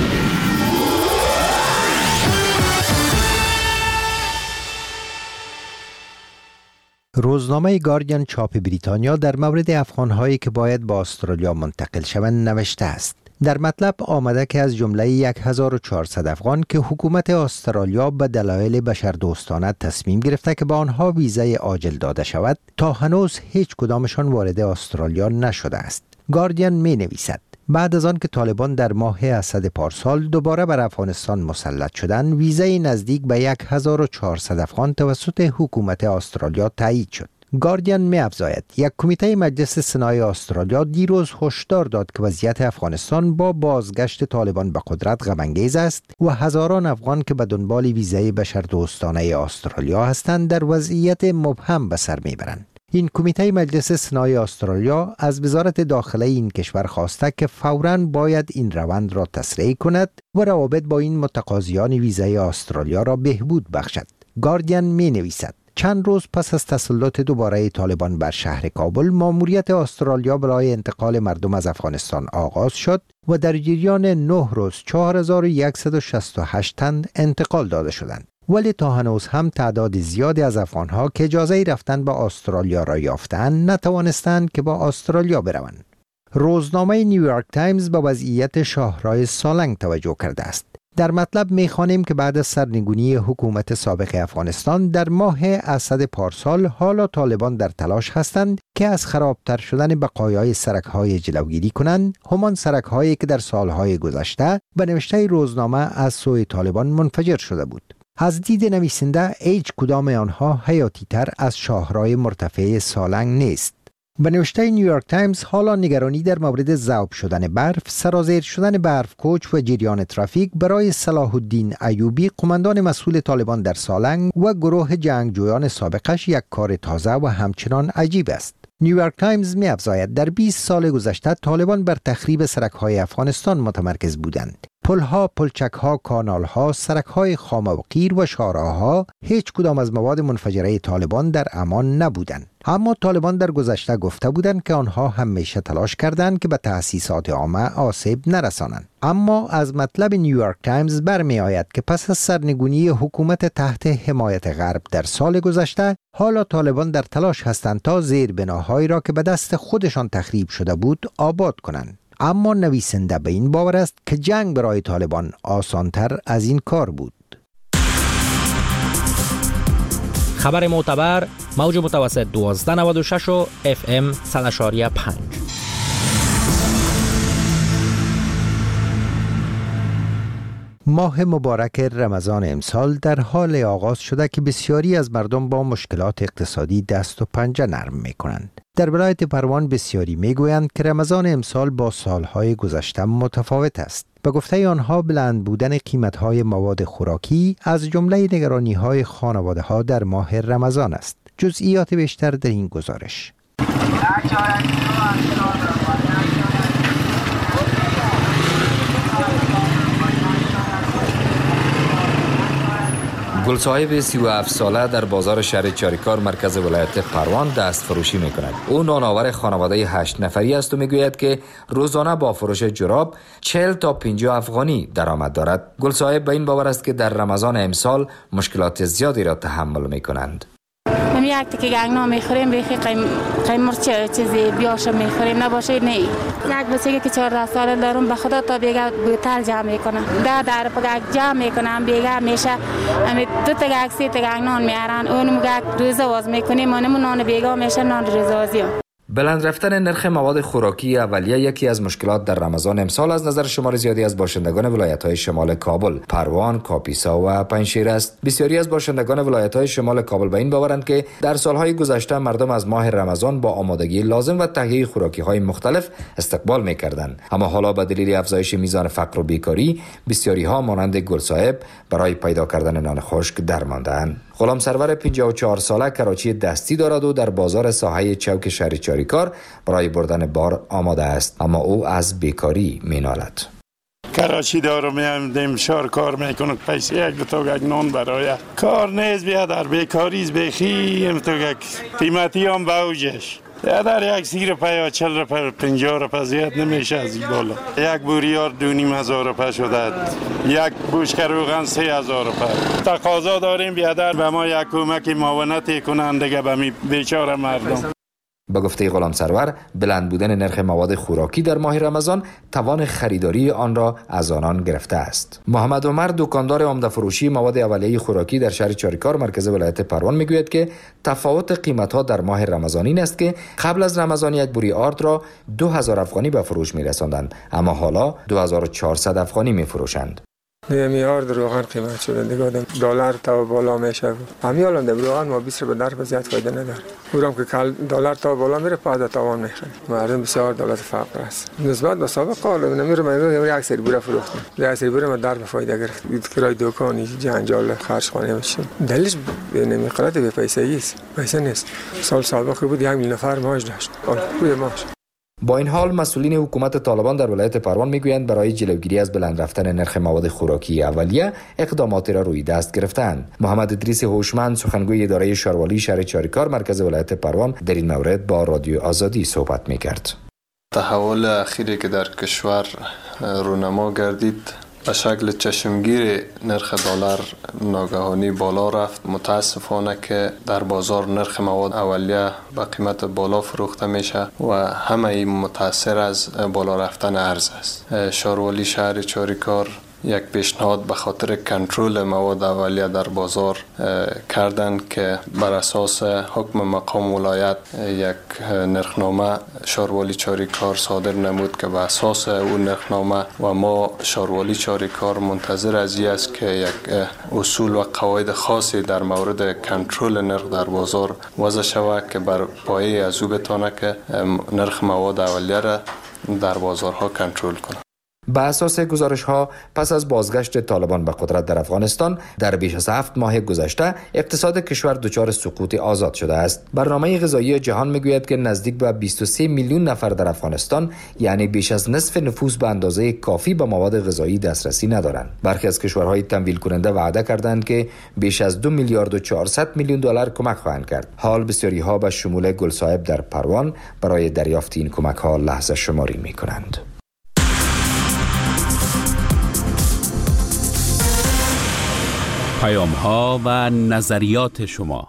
[SPEAKER 9] روزنامه گاردین چاپ بریتانیا در مورد افغان‌هایی که باید با استرالیا منتقل شوند نوشته است. در مطلب آمده که از جمله هزار و چهارصد افغان که حکومت استرالیا به دلایل بشردوستانه تصمیم گرفته که به آنها ویزای عاجل داده شود، تا هنوز هیچ کدامشان وارد استرالیا نشده است. گاردین می نویسد بعد از آن که طالبان در ماه اسد پارسال دوباره بر افغانستان مسلط شدند، ویزای نزدیک به هزار و چهارصد افغان توسط حکومت استرالیا تایید شد. گاردین می افزاید یک کمیته مجلس سنای استرالیا دیروز هشدار داد که وضعیت افغانستان با بازگشت طالبان به قدرت غم انگیز است و هزاران افغان که به دنبال ویزای بشردوستانه استرالیا هستند در وضعیت مبهم به سر میبرند. این کمیته مجلس سنای استرالیا از وزارت داخله این کشور خواسته که فوراً باید این روند را تسریع کند و روابط با این متقاضیان ویزای استرالیا را بهبود بخشد. گاردین می نویسد چند روز پس از تسلط دوباره طالبان بر شهر کابل، ماموریت استرالیا برای انتقال مردم از افغانستان آغاز شد و در جریان نه روز چهار هزار و صد و شصت و هشت تن انتقال داده شدند. ولی تا هنوز هم تعداد زیادی از افغانها که اجازه رفتن به استرالیا را یافتند نتوانستند که با استرالیا بروند. روزنامه نیویورک تایمز به وضعیت شاهراه سالنگ توجه کرده است. در مطلب می‌خوانیم که بعد از سرنگونی حکومت سابق افغانستان در ماه اسد پارسال، حالا طالبان در تلاش هستند که از خرابتر شدن بقایای سرک‌های جلوگیری کنند، همان سرک‌هایی که در سالهای گذشته به نوشته روزنامه از سوی طالبان منفجر شده بود. از دید نویسنده هیچ کدام آنها حیاتی تر از شاهراه مرتفع سالنگ نیست. به نوشته نیویورک تایمز حالا نگرانی در مورد ذوب شدن برف، سرازیر شدن برف کوچ و جریان ترافیک برای صلاح الدین ایوبی، قماندان مسئول طالبان در سالنگ و گروه جنگجویان سابقش یک کار تازه و همچنان عجیب است. نیویورک تایمز می افزاید در بیست سال گذشته طالبان بر تخریب سرک‌های افغانستان متمرکز بودند. پلها، پلچک‌ها، کانال‌ها، سرک‌های خام و قیر و شاهراه‌ها هیچ کدام از مواد منفجره طالبان در امان نبودند. اما طالبان در گذشته گفته بودند که آنها همیشه تلاش کردند که به تأسیسات عامه آسیب نرسانند. اما از مطلب نیویورک تایمز برمی آید که پس از سرنگونی حکومت تحت حمایت غرب در سال گذشته، حالا طالبان در تلاش هستند تا زیربناهایی را که به دست خودشان تخریب شده بود آباد کنند. اما نویسنده به این باور است که جنگ برای طالبان آسانتر از این کار بود.
[SPEAKER 2] خبر معتبر، موج متوسط دوازده نود و شش و اف ام صد و پنج.
[SPEAKER 9] ماه مبارک رمضان امسال در حال آغاز شده که بسیاری از مردم با مشکلات اقتصادی دست و پنجه نرم می کنند. در ولایت پروان بسیاری می گویند که رمضان امسال با سالهای گذشته متفاوت است. به گفته آنها بلند بودن قیمت‌های مواد خوراکی از جمله نگرانی‌های خانواده‌ها در ماه رمضان است. جزئیات بیشتر در این گزارش.
[SPEAKER 17] گلصاحب سی و هفت ساله در بازار شهر چاریکار مرکز ولایت پروان دست فروشی می کند. او نانآور خانواده هشت نفری است و می گوید که روزانه با فروش جراب چهل تا پنجاه افغانی درآمد دارد. گلصاحب به این باور است که در رمضان امسال مشکلات زیادی را تحمل می کنند.
[SPEAKER 18] هم یک تکی گنگنا میخوریم بیخی قیم قیم چه چیزی بیاشم میخوریم نباشه نه. یک بچه که چهارده ساله دارم به خدا تا بیگا بوتل جمع میکنم. ده در پگک جمع میکنم بیگا میشه. امی دو تا گنگ سه تا گنگنان میارن. اونم گنگ روزه واز میکنیم. منم نان بیگا میشه نان روزازیه.
[SPEAKER 17] بلند رفتن نرخ مواد خوراکی اولیه یکی از مشکلات در رمضان امسال از نظر شمار زیادی از باشندگان ولایت‌های شمال کابل، پروان، کاپیسا و پنجشیر است. بسیاری از باشندگان ولایت‌های شمال کابل به این باورند که در سال‌های گذشته مردم از ماه رمضان با آمادگی لازم و تهیه خوراکی‌های مختلف استقبال می‌کردند، اما حالا به دلیل افزایش میزان فقر و بیکاری بسیاری‌ها مانند گلصاحب برای پیدا کردن نان خشک درمانده‌اند. غلام سرور پنجاه و چهار ساله کراچی دستی دارد و در بازار ساحه چوک شهر چاریکار برای بردن بار آماده است، اما او از بیکاری مینالد.
[SPEAKER 14] کراچی دارم میام دمشار کار میکنم پیسه یک دو تا گنگنان برای کار نیست بیا در بیکاریز بخی ام تو قیمتی هم باوجش یا در یک سی روپیه چل روپیه پنجاه روپیه زیاد نمیشه از این بالا. یک بوریار دو نیم هزار روپیه شده، یک بوشک روغن سه هزار روپیه. تقاضا داریم بیادر به ما یک کمک معاونتی کنند دیگه به می بیچاره مردم.
[SPEAKER 17] به گفته غلام سرور بلند بودن نرخ مواد خوراکی در ماه رمضان توان خریداری آن را از آنان گرفته است. محمد عمر دکاندار عمده فروشی مواد اولیه خوراکی در شهر چاریکار مرکز ولایت پروان میگوید که تفاوت قیمت ها در ماه رمضان این است که قبل از رمضان یک بوری آرد را دو هزار افغانی به فروش میرساندند، اما حالا دو هزار و چهارصد افغانی میفروشند.
[SPEAKER 19] میلیارد روغن قیمت شده دیگه دلار تا بالا میشه. همین الان در روغن ما بیست به در زیاد فایده نداره. اونم که کل دلار تا بالا میره پاده تاوان میخوره. مردم بسیار دولت فقر است. نسبت به سابق حال نمیره من یک سری بوره فروختم. یک سری بوره ما در به فایده گرفت. کرای دکانی جنجال خرج خانه میشه. دلیلش نمیقرات به پیسه است. پیسه نیست. سال سابق بود یک میلیون نفر معاش داشت. خوبه معاش.
[SPEAKER 17] با این حال مسئولین حکومت طالبان در ولایت پروان میگویند برای جلوگیری از بلند رفتن نرخ مواد خوراکی اولیه اقداماتی را روی دست گرفتند. محمد ادریس هوشمند سخنگوی اداره شاروالی شهر چاریکار مرکز ولایت پروان در این مورد با رادیو آزادی صحبت میکرد.
[SPEAKER 20] تحول اخیری که در کشور رونما گردید به شکل چشمگیر نرخ دلار ناگهانی بالا رفت. متاسفانه که در بازار نرخ مواد اولیه به قیمت بالا فروخته میشه و همه این متاثر از بالا رفتن ارز است. شاروالی شهر چاریکار یک پیشنهاد به خاطر کنترل مواد اولیه در بازار کردند که بر اساس حکم مقام ولایت یک نرخنامه شاروالی چاریکار صادر نمود که به اساس اون نرخنامه و ما شاروالی چاریکار منتظر از این است که یک اصول و قواعد خاصی در مورد کنترل نرخ در بازار وضع شود که بر پایه از او بتونه که نرخ مواد اولیه را در بازارها کنترل کنه.
[SPEAKER 17] بر اساس گزارش ها پس از بازگشت طالبان به قدرت در افغانستان در بیش از هفت ماه گذشته اقتصاد کشور دچار سقوط آزاد شده است. برنامه غذایی جهان میگوید که نزدیک به بیست و سه میلیون نفر در افغانستان یعنی بیش از نصف نفوس به اندازه کافی به مواد غذایی دسترسی ندارند. برخی از کشورهای تمویل کننده وعده کردند که بیش از دو میلیارد و چهارصد میلیون دلار کمک خواهند کرد. حال بسیاری ها به شمول گلصاحب در پروان برای دریافت این کمک ها لحظه شماری میکنند.
[SPEAKER 16] پیام ها و نظریات شما.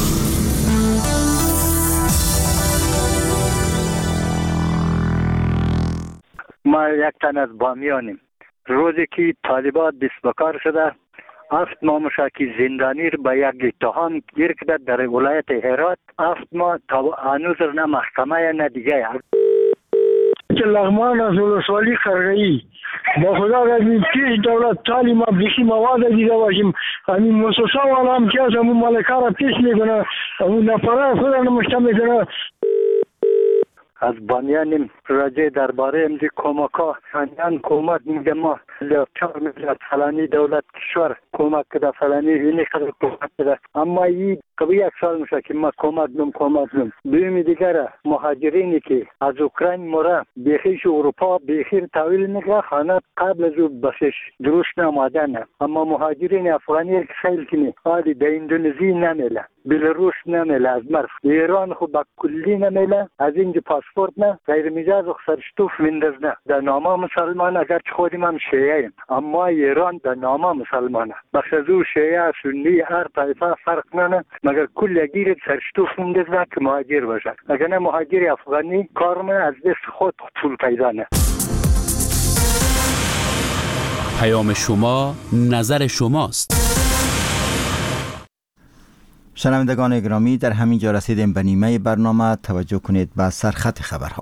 [SPEAKER 15] ما یک تن از بامیانیم. روزی که طالبان دست بکار شده هفت ماه مشاکی زندانی رو به یک اتهام گیر کرده در ولایت هرات. هفت ماه تا هنوز نه محکمه نه دیگه.
[SPEAKER 21] لغمان از ولسوالی قرغی با خدا را این پیش دولت تعلیم ما بیشی مواد دیده باشیم. همین مؤسسه والا هم که از همون مالکا را پیش میکنه، همون نفره خود را نمشته میکنه.
[SPEAKER 15] از بانیان راجع درباره امضی کمک‌ها هنیان کمک میگه ما چهار میلیارد فلانی دولت کشور کمک کده فلانی اینی خیلی کمک کده، اما این قبل یک سال میشه که ما کمک دم کمک دم. دومی دیگر مهاجرینی که از اوکراین مورا بیخیش اروپا بیخیر تحویل میگه خانه قبل از او بسش درست نمادن، اما مهاجرین افغانی که خیلی کنی حالی به اندونزی نمیله، بلاروس نمیله، از مرف ایران خود با کلی نمیله، از اینجا پاسپورت نه غیر میجاز و سرشتوف ویندز نه. در نامه مسلمان اگر خودیم هم شیعه ایم، اما ایران در نامه مسلمانه بخش از او شیعه سنی هر طایفه فرق نه، مگر کل گیر سرشتوف ویندز نه که مهاجر باشه. اگر نه مهاجر افغانی کارم از دست خود پول پیدا نه.
[SPEAKER 16] پیام شما نظر شماست.
[SPEAKER 1] شنوندگان گرامی، در همین جا رسیدیم به نیمه برنامه. توجه کنید به سرخط خبرها.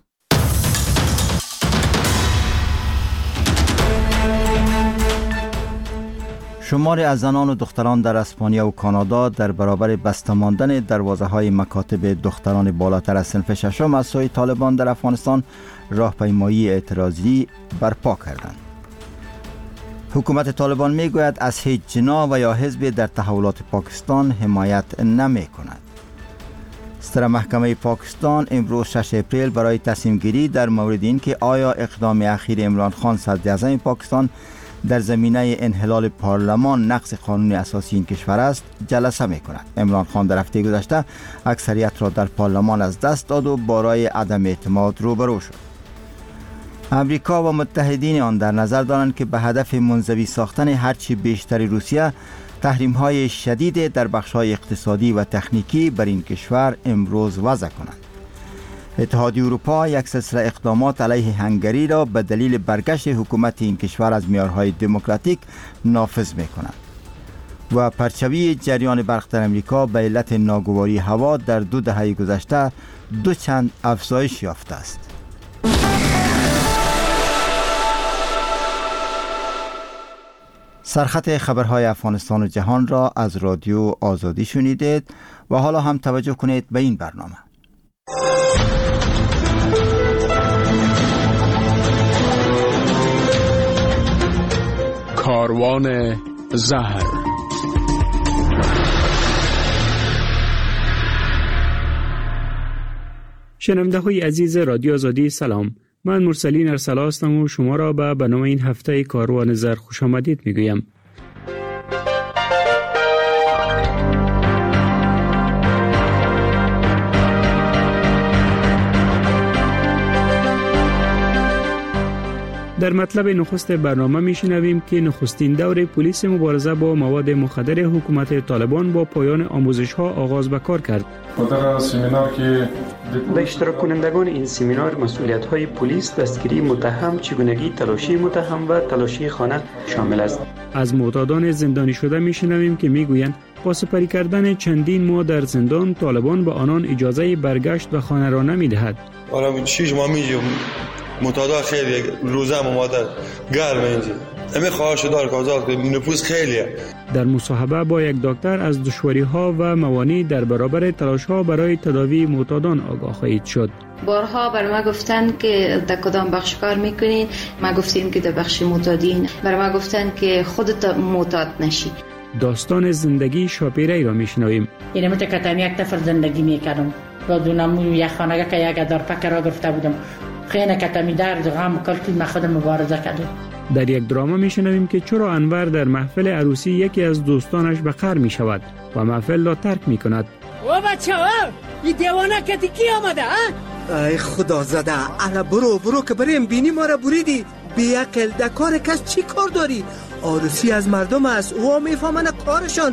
[SPEAKER 1] شماری از زنان و دختران در اسپانیا و کانادا در برابر بسته ماندن دروازه های مکاتب دختران بالاتر از صنف ششم از سوی طالبان در افغانستان راهپیمایی اعتراضی برپا کردند. حکومت طالبان می گوید از هیچ جناح و یا حزبی در تحولات پاکستان حمایت نمی کند. ستر محکمه پاکستان امروز شش اپریل برای تصمیم گیری در مورد این که آیا اقدام اخیر عمران خان صدر اعظم پاکستان در زمینه انحلال پارلمان نقض قانون اساسی این کشور است جلسه می کند. عمران خان در هفته گذشته اکثریت را در پارلمان از دست داد و با رای عدم اعتماد روبرو شد. امریکا و متحدین آن در نظر دارند که به هدف منزوی ساختن هرچی بیشتر روسیه تحریم‌های شدید در بخش‌های اقتصادی و تکنیکی بر این کشور امروز وضع کنند. اتحادیه اروپا یک سلسله اقدامات علیه هنگری را به دلیل برگشت حکومت این کشور از معیارهای دموکراتیک نافذ می‌کند. و پرچوی جریان برق در امریکا به علت ناگواری هوا در دو دهه گذشته دو چند افزایش یافته است. سرخط خبرهای افغانستان و جهان را از رادیو آزادی شنیدید و حالا هم توجه کنید به این برنامه.
[SPEAKER 8] کاروان زهر.
[SPEAKER 5] شنونده های عزیز رادیو آزادی سلام. من مرسلین ارسلا هستم و شما را به برنامه این هفته کاروان زهر خوش آمدید میگویم. در مطلب نخست برنامه میشنویم که نخستین دور پلیس مبارزه با مواد مخدر حکومت طالبان با پایان آموزش ها آغاز به کار کرد.
[SPEAKER 22] در سمینار که
[SPEAKER 5] به اشتراک کنندگان این سمینار مسئولیت های پلیس، دستگیری متهم، چگونگی تلاشی متهم و تلاشی خانه شامل است. از معتادان زندانی شده میشنویم که میگویند با سپری کردن چندین ماه در زندان طالبان به آنان اجازه برگشت به خانه را نمیدهد.
[SPEAKER 23] آره شش ماه میجم متعادل خیلی روزه هم مادر گرم اینجا همه خواهش دار که آزاد که نفوس خیلیه.
[SPEAKER 5] در مصاحبه با یک دکتر از دشواری ها و موانع در برابر تلاش ها برای تداوی معتادان آگاه خواهید شد.
[SPEAKER 24] بارها بر ما گفتن که در کدام بخش کار میکنین، ما گفتیم که در بخش معتادین، بر ما گفتن که خودت معتاد نشی.
[SPEAKER 5] داستان زندگی شاپیره ای را میشنویم.
[SPEAKER 25] این متکتم یک دفر زندگی میکردم و دونم یک خانه که یک ادار پکر را گرفته بودم. خیلی کتمی در غم کلتی ما خود مبارزه کردیم.
[SPEAKER 5] در یک دراما میشنویم که چرا انور در محفل عروسی یکی از دوستانش به قهر می شود و محفل را ترک می کند.
[SPEAKER 26] و بچه ها این دیوانه کتی کی آمده ها؟
[SPEAKER 27] ای خدا زده الا برو برو که بریم بینی ما را بریدی. بی عقل در کار کس چی کار داری؟ عروسی از مردم است او میفهمن کارشان.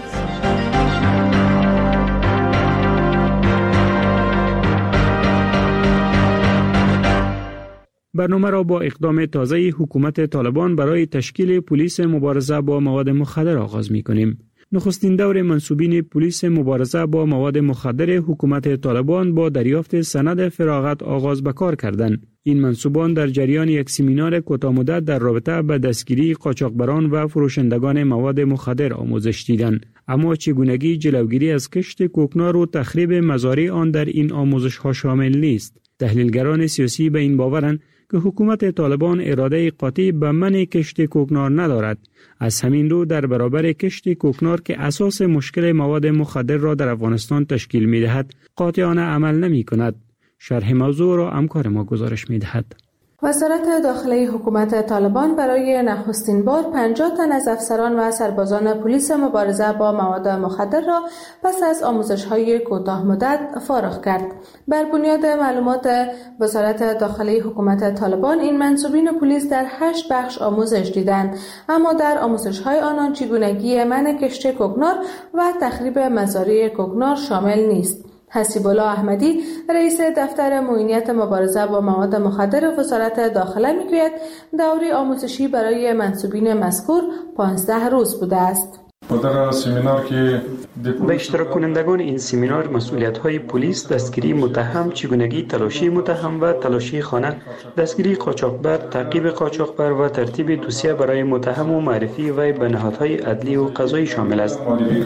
[SPEAKER 5] برنامه را با اقدام تازه حکومت طالبان برای تشکیل پلیس مبارزه با مواد مخدر آغاز می کنیم. نخستین دور منصوبین پلیس مبارزه با مواد مخدر حکومت طالبان با دریافت سند فراغت آغاز به کار کردند. این منصوبان در جریان یک سمینار کوتاه‌مدت در رابطه به دستگیری قاچاقبران و فروشندگان مواد مخدر آموزش دیدند. اما چگونگی جلوگیری از کشت کوکنار و تخریب مزارع آن در این آموزش ها شامل نیست. تحلیلگران سیاسی به این باورند که حکومت طالبان اراده قاطع به منع کشت کوکنار ندارد. از همین رو در برابر کشت کوکنار که اساس مشکل مواد مخدر را در افغانستان تشکیل می دهد، قاطعانه عمل نمی کند. شرح موضوع را همکار ما گزارش می دهد.
[SPEAKER 3] وزارت داخلی حکومت طالبان برای نخستین بار پنجاه تن از افسران و سربازان پلیس مبارزه با مواد مخدر را پس از آموزش‌های کوتاه مدت فارغ کرد. بر بنیاد معلومات وزارت داخلی حکومت طالبان، این منصوبین پلیس در هشت بخش آموزش دیدند، اما در آموزش‌های آنان چگونگی منع کشت کوکنار و تخریب مزارع کوکنار شامل نیست. حسیب الله احمدی، رئیس دفتر معینیت مبارزه با مواد مخدر وزارت داخله میگوید دوره آموزشی برای منصوبین مذکور پانزده روز بوده است.
[SPEAKER 22] در سمینار که
[SPEAKER 5] به اشتراک کنندگان این سمینار مسئولیت‌های پلیس، دستگیری متهم، چگونگی تلاشی متهم و تلاشی خانه، دستگیری قاچاقبر، تعقیب قاچاقبر و ترتیب دوسیه برای متهم و معرفی وی به نهادهای عدلی و قضایی شامل است.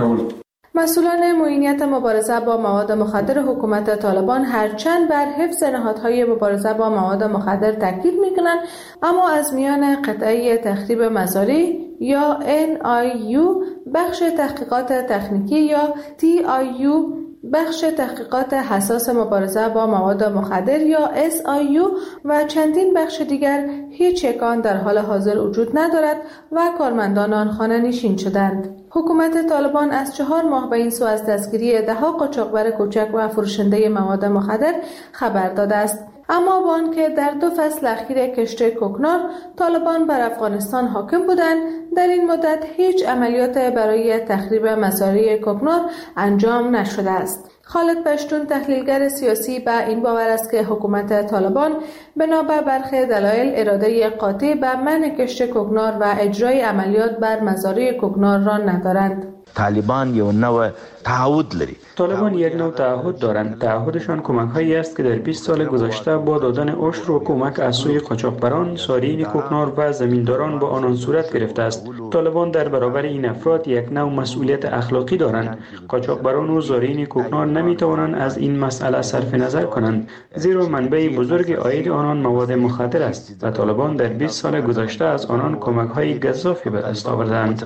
[SPEAKER 3] مسئولان معینیت مبارزه با مواد مخدر حکومت طالبان هرچند بر حفظ نهادهای مبارزه با مواد مخدر تاکید می‌کنند، اما از میان قطعه تخریب مزارع یا ان آی یو، بخش تحقیقات تکنیکی یا تی آی یو، بخش تحقیقات حساس مبارزه با مواد مخدر یا اس آی یو و چندین بخش دیگر هیچ یکان در حال حاضر وجود ندارد و کارمندان آن خانه نشین شدند. حکومت طالبان از چهار ماه به این سو از دستگیری ده‌ها قاچاقبر کوچک و فروشنده مواد مخدر خبر داده است. اما با آنکه در دو فصل اخیر کشت کوکنار طالبان بر افغانستان حاکم بودند، در این مدت هیچ عملیات برای تخریب مزارع کوکنار انجام نشده است. خالد پشتون، تحلیلگر سیاسی، به این باور است که حکومت طالبان بنا به برخی دلایل اراده قاطع به منع کشت کوکنار و اجرای عملیات بر مزارع کوکنار را ندارند.
[SPEAKER 4] طالبان یو نوع تعهد لري.
[SPEAKER 5] طالبان یک نوع تعهد دارند. تعهدشان کمک‌هایی است که در بیست سال گذشته با دادن عشر و کمک از سوی قاچاقبران، سارین کوکنار و زمینداران با آنان صورت گرفته است. طالبان در برابر این افراد یک نوع مسئولیت اخلاقی دارند. قاچاقبران و زارین کوکنار نمی‌توانند از این مسئله صرف نظر کنند، زیرا منبع بزرگ عاید آنان مواد مخدر است و طالبان در بیست سال گذشته از آنان کمک‌های گزافی به دست آوردند.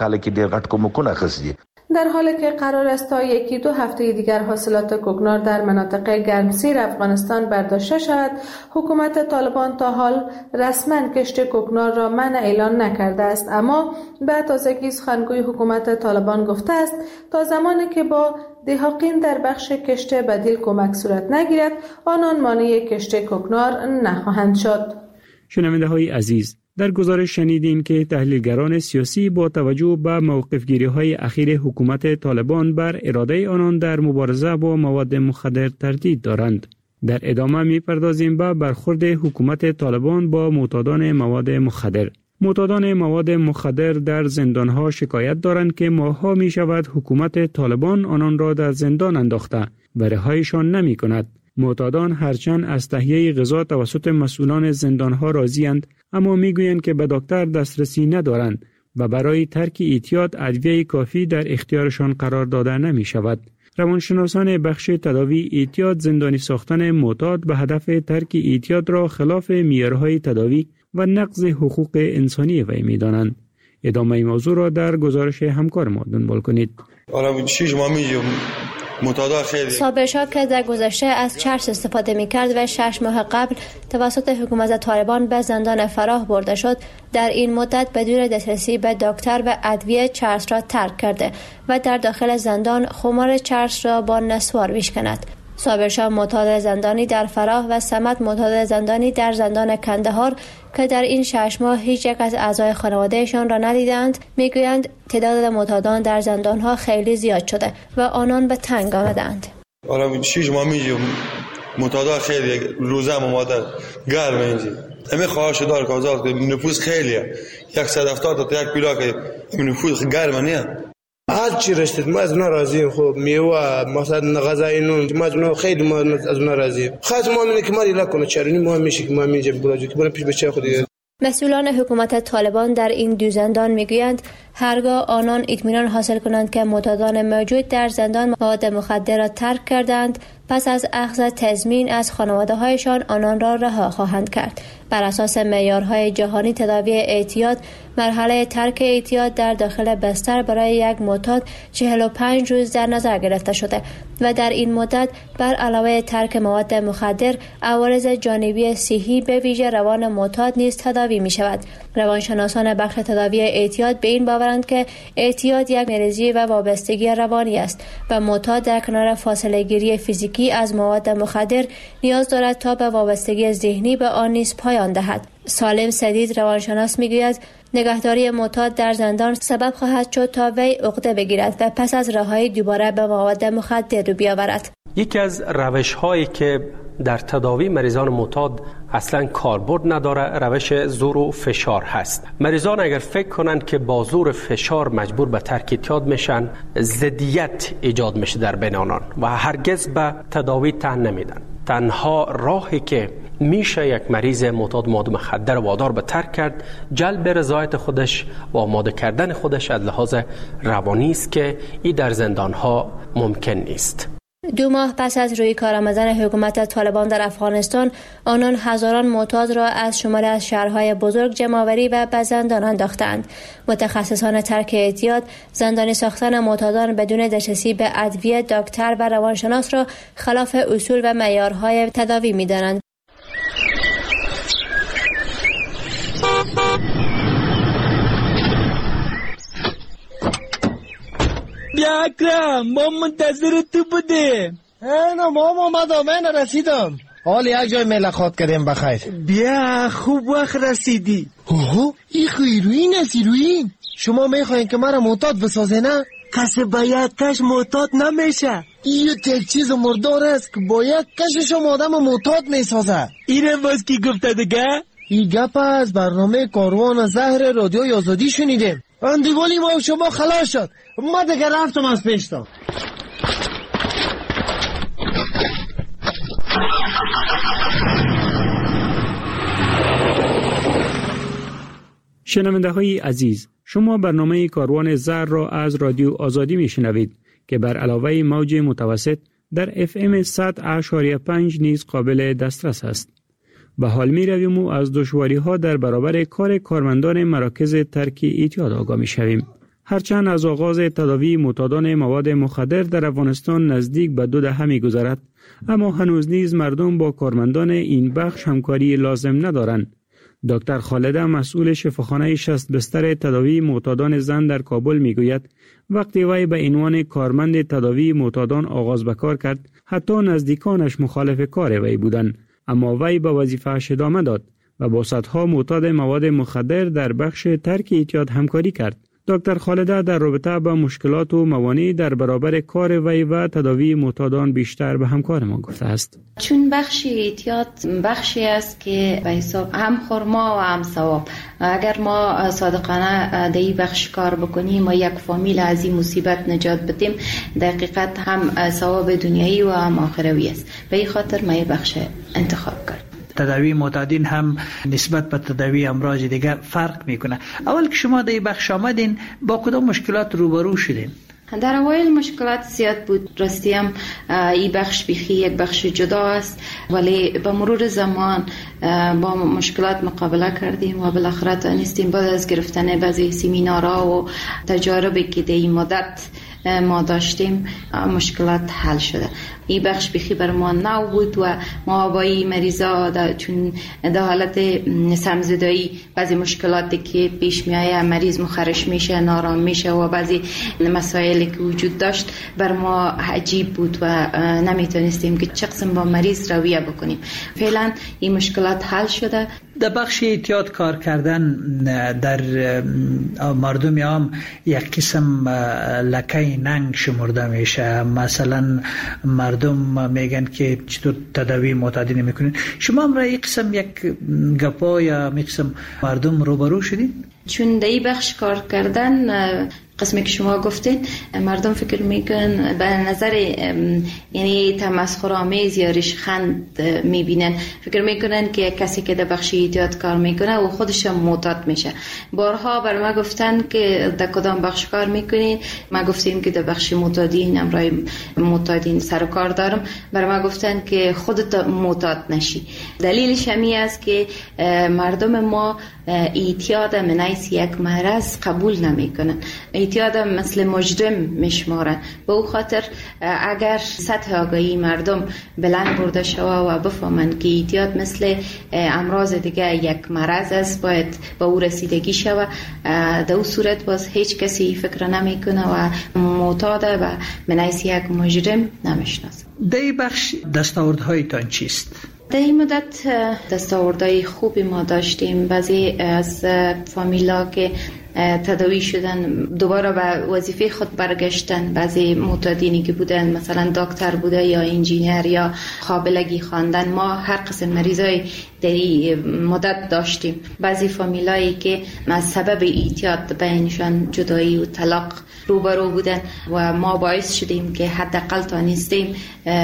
[SPEAKER 3] در حالی که قرار است تا یکی دو هفته دیگر حاصلات کوکنار در مناطق گرمسیر افغانستان برداشته شود، حکومت طالبان تا حال رسما کشت کوکنار را منع اعلان نکرده است، اما به تازگی سخنگوی حکومت طالبان گفته است تا زمانی که با دهاقین در بخش کشت بدیل کمک صورت نگیرد، آنان مانع کشت کوکنار نخواهند شد.
[SPEAKER 5] شنونده های عزیز، در گزارش شنیدیم که تحلیلگران سیاسی با توجه به موقفگیری‌های اخیر حکومت طالبان بر اراده آنان در مبارزه با مواد مخدر تردید دارند. در ادامه می‌پردازیم به برخورد حکومت طالبان با معتادان مواد مخدر. معتادان مواد مخدر در زندان‌ها شکایت دارند که ماه‌ها می‌شود حکومت طالبان آنان را در زندان انداخته و رهایشان نمی‌کند. معتادان هرچند از تهیه غذا توسط مسئولان زندان‌ها راضی‌اند، اما میگویند که به دکتر دسترسی ندارند و برای ترک اعتیاد ادویه کافی در اختیارشان قرار داده نمی شود. روانشناسان بخش تداوی اعتیاد زندانی ساختن معتاد به هدف ترک اعتیاد را خلاف معیارهای تداوی و نقض حقوق انسانی وی می دانند. ادامه موضوع را در گزارش همکار ما دنبال کنید.
[SPEAKER 6] صابر شاه که در گذشته از چرس استفاده می کرد و شش ماه قبل توسط حکومت طالبان به زندان فراه برده شد، در این مدت بدون دسترسی به دکتر و ادویه چرس را ترک کرده و در داخل زندان خمار چرس را با نسوار میشکند. صابر شاه معتاد زندانی در فراه و صمد معتاد زندانی در زندان کندهار که در این شش ماه هیچ یک از اعضای خانوادهشان را ندیدند، میگویند تعداد معتادان در زندانها خیلی زیاد شده و آنان به تنگ آمدند.
[SPEAKER 23] آره شش ماه میجم معتادا خیلی روزه مادر گرم اینجا. همه خواهش دار که آزاد نفوس خیلیه. صد و هفتاد تا یک پیلا که نفوس گرم نه.
[SPEAKER 7] هر چی رسید ما از ناراضیم. خب میوه مثلا غذای نون ما از اون خیلی ما از ناراضیم. خاص ما میگه که ماری نکنه چرونی ما میشه که ما میجه بلاجو که برای پیش بچه خود.
[SPEAKER 6] مسئولان حکومت طالبان در این دو زندان میگویند هرگاه آنان اطمینان حاصل کنند که معتادان موجود در زندان مواد مخدر را ترک کردند، پس از اخذ تضمین از خانواده هایشان آنان را رها خواهند کرد. بر اساس معیارهای جهانی تداوی اعتیاد، مرحله ترک اعتیاد در داخل بستر برای یک معتاد چهل و پنج روز در نظر گرفته شده و در این مدت بر علاوه ترک مواد مخدر، عوارض جانبی صحی به ویژه روان معتاد نیز تداوی می شود. روانشناسان بخش تداوی اعتیاد به این باورند که اعتیاد یک مریضی و وابستگی روانی است و معتاد در کنار فاصله گیری فیزیکی از مواد مخدر نیاز دارد تا به وابستگی ذهنی به آن نیز پایان دهد. سالم سدید روانشناس میگوید نگهداری معتاد در زندان سبب خواهد شد تا وی عقده بگیرد و پس از رهایی دوباره به مواد مخدر رو بیاورد.
[SPEAKER 2] یکی از روش هایی که در تداوی مریضان معتاد اصلا کاربرد نداره روش زور و فشار هست. مریضان اگر فکر کنند که با زور فشار مجبور به ترک اعتیاد میشن، ضدیت ایجاد میشه در بین آنان و هرگز به تداوی تن نمیدن. تنها راهی که میشه یک مریض معتاد مواد مخدر وادار به ترک کرد، جلب رضایت خودش و آماده کردن خودش از لحاظ روانی است که این در زندان ها ممکن نیست.
[SPEAKER 6] دو ماه پس از روی کار آمدن حکومت طالبان در افغانستان، آنان هزاران معتاد را از شمال از شهرهای بزرگ جمع‌آوری و به زندان انداختند. متخصصان ترک اعتیاد زندانی ساختن معتادان بدون دسترسی به ادویه، دکتر و روانشناس را خلاف اصول و معیارهای تداوی می‌دانند.
[SPEAKER 27] بیا اکرم، ما منتظر تو بودیم.
[SPEAKER 9] اینا ما اومدم، من رسیدم. حال یک جای ملاقات کردیم بخیر.
[SPEAKER 27] بیا خوب وقت رسیدی.
[SPEAKER 9] اوه این خیروین است ایروین. شما میخواین که مرا معتاد بسازه نه؟
[SPEAKER 27] کسی با یک کش معتاد نمیشه.
[SPEAKER 9] این یک چیز مردار است که با یک کش شما آدم معتاد میسازه.
[SPEAKER 27] اینه باز کی گفته دیگه؟
[SPEAKER 9] این گپ از برنامه کاروان زهر رادیوی آزادی شنیدیم. اندیوالی ما شما خلاص شد. ما دیگه رفتم از پیشتا.
[SPEAKER 5] شنونده های عزیز، شما برنامه کاروان زهر را از رادیو آزادی می شنوید که بر علاوه موج متوسط در اف ام صد و پنج نیز قابل دسترس است. به حال می رویم و از دشواری ها در برابر کار کارمندان مراکز ترک اعتیاد آگاه می شویم. هرچند از آغاز تداوی معتادان مواد مخدر در افغانستان نزدیک به دو دهه می گذرد، اما هنوز نیز مردم با کارمندان این بخش همکاری لازم ندارند. دکتر خالده مسئول شفاخانه شصت بستر تداوی معتادان زن در کابل می گوید وقتی وی به عنوان کارمند تداوی معتادان آغاز به کار کرد، حتی نزدیکانش مخالف کار وی بودند، اما وی به وظیفه‌اش ادامه داد و با صدها معتاد مواد مخدر در بخش ترک اعتیاد همکاری کرد. دکتر خالده در رابطه با مشکلات و موانع در برابر کار وی و تداوی معتادان بیشتر به همکار ما گفته است.
[SPEAKER 24] چون بخش اعتیاد بخشی است که به حساب هم خرما و هم ثواب. اگر ما صادقانه در این بخش کار بکنیم و یک فامیل از این مصیبت نجات بدیم، دقیقاً هم ثواب دنیایی و هم آخروی است. به این خاطر ما این بخش انتخاب کرد.
[SPEAKER 10] تداوی معتادین هم نسبت به تداوی امراض دیگه فرق میکنه. اول که شما در این بخش آمدین با کدام مشکلات روبرو شدین؟
[SPEAKER 24] در اوایل مشکلات زیاد بود. راستی هم این بخش بیخی یک بخش جدا است، ولی با مرور زمان با مشکلات مقابله کردیم و بالاخره تانستیم بعد از گرفتن بعضی سمینارها و تجاربی که در این مدت ما داشتیم مشکلات حل شده. این بخش بیخی بر ما نو بود و ما با این مریضا دا چون در حالت سمزدایی بعضی مشکلاتی که پیش می آید، مریض مخرش میشه، نارام میشه و بعضی مسائلی که وجود داشت بر ما عجیب بود و نمیتونستیم که چه قسم با مریض رویه بکنیم. فعلا این مشکلات حل شده.
[SPEAKER 10] در بخش اعتیاد کار کردن در مردم عام یک قسم لکه ننگ شمرده میشه. مثلا مردم میگن که چطور تداوی معتادی نمیکنین. شما هم را یک قسم یک گپا یا یک قسم مردم روبرو شدید؟
[SPEAKER 24] چون در این بخش کار کردن قسمی که شما گفتین مردم فکر میکنن به نظر یعنی تمسخرآمیز یا ریشخند میبینن، فکر میکنن که کسی که در بخش ایتیاد کار میکنه و خودش معتاد میشه. بارها بر ما گفتن که در کدام بخش کار میکنین، ما گفتیم که در بخش معتادین، امرای معتادین سر و کار دارم. بر ما گفتن که خودت معتاد نشی. دلیلش همین است که مردم ما ایتیاد من حیث یک مرض قبول نمیکنن، ایتیاد مثل مجرم میشمارن. به او خاطر اگر سطح آگاهی مردم بلند برده شود و بفهمند که ایتیاد مثل امراض دیگه یک مرض است، باید به او رسیدگی شود، در او صورت باز هیچ کسی فکر نمیکنه و معتاد و من حیث یک مجرم نمیشناسه.
[SPEAKER 10] در این بخش دستاوردهایتان چیست؟
[SPEAKER 24] در این مدت دستاوردهای خوبی ما داشتیم. بعضی از فامیلا که تداوی شدن دوباره به وظیفه خود برگشتن. بعضی معتادینی که بودن مثلا دکتر بوده یا انجینیر یا قابلگی خواندن. ما هر قسم مریضای در این مدت داشتیم. بعضی فامیلایی که از سبب ایتیاد بینشان جدایی و طلاق روبرو بودن و ما باعث شدیم که حداقل تانستیم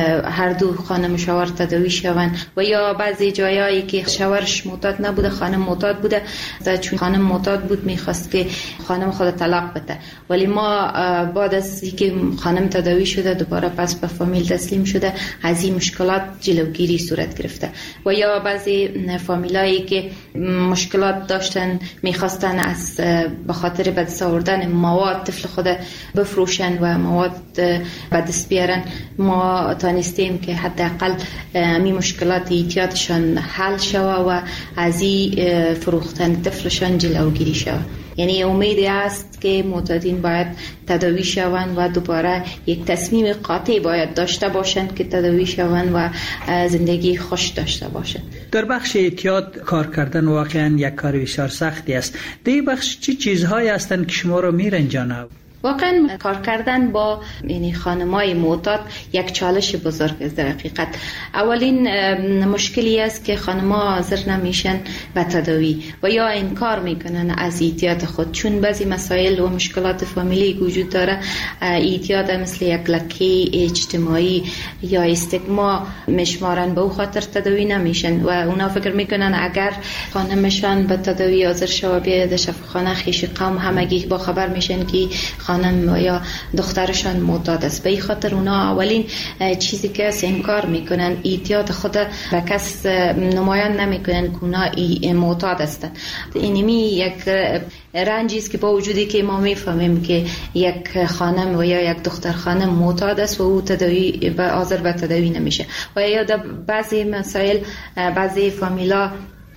[SPEAKER 24] هر دو خانم شوهر تداوی شوند. و یا بعضی جایایی که شوهرش معتاد نبوده، خانم معتاد بوده، چون خانم معتاد بود میخواست که خانم خود طلاق بده، ولی ما بعد از اینکه خانم تداوی شده دوباره پس به فامیل تسلیم شده، از این مشکلات جلوگیری صورت گرفته. و یا بعضی فامیلایی که مشکلات داشتن میخواستن از به خاطر به دست آوردن مواد طفل خود بفروشن و مواد به دست بیارن، ما تانستیم که حداقل می مشکلات ایتیادشان حل شود و از این فروختن طفلشان جلوگیری شود. یعنی امیدی است که معتادین باید تداوی شوند و دوباره یک تصمیم قاطع باید داشته باشند که تداوی شوند و زندگی خوش داشته باشند.
[SPEAKER 10] در بخش اعتیاد کار کردن واقعا یک کار بسیار سختی است. در این بخش چه چیزهایی هستند که شما را میرنجانه؟
[SPEAKER 24] واقعا کار کردن با یعنی خانمای معتاد یک چالش بزرگ است. در حقیقت اولین مشکلی است که خانم‌ها حاضر نمیشن به تداوی و یا انکار میکنن از ایتیاد خود، چون بعضی مسائل و مشکلات فامیلی وجود داره. ایتیاد مثل یک لکه اجتماعی یا استگما میشمارن، به او خاطر تداوی نمیشن و اونا فکر میکنن اگر خانمشان به تداوی حاضر شود بیاد شفاخانه، خیش قوم همگی با خبر میشن که خانم یا دخترشان معتاد است. به این خاطر اونا اولین چیزی که انکار میکنن ایتیاد خود به کس نمایان نمیکنن که اونا معتاد هستند. اینمی یک رنجی است که با وجودی که ما میفهمیم که یک خانم و یا یک دختر خانم معتاد است و او تداوی به حاضر به تداوی نمیشه. و یا در بعضی مسائل بعضی فامیلا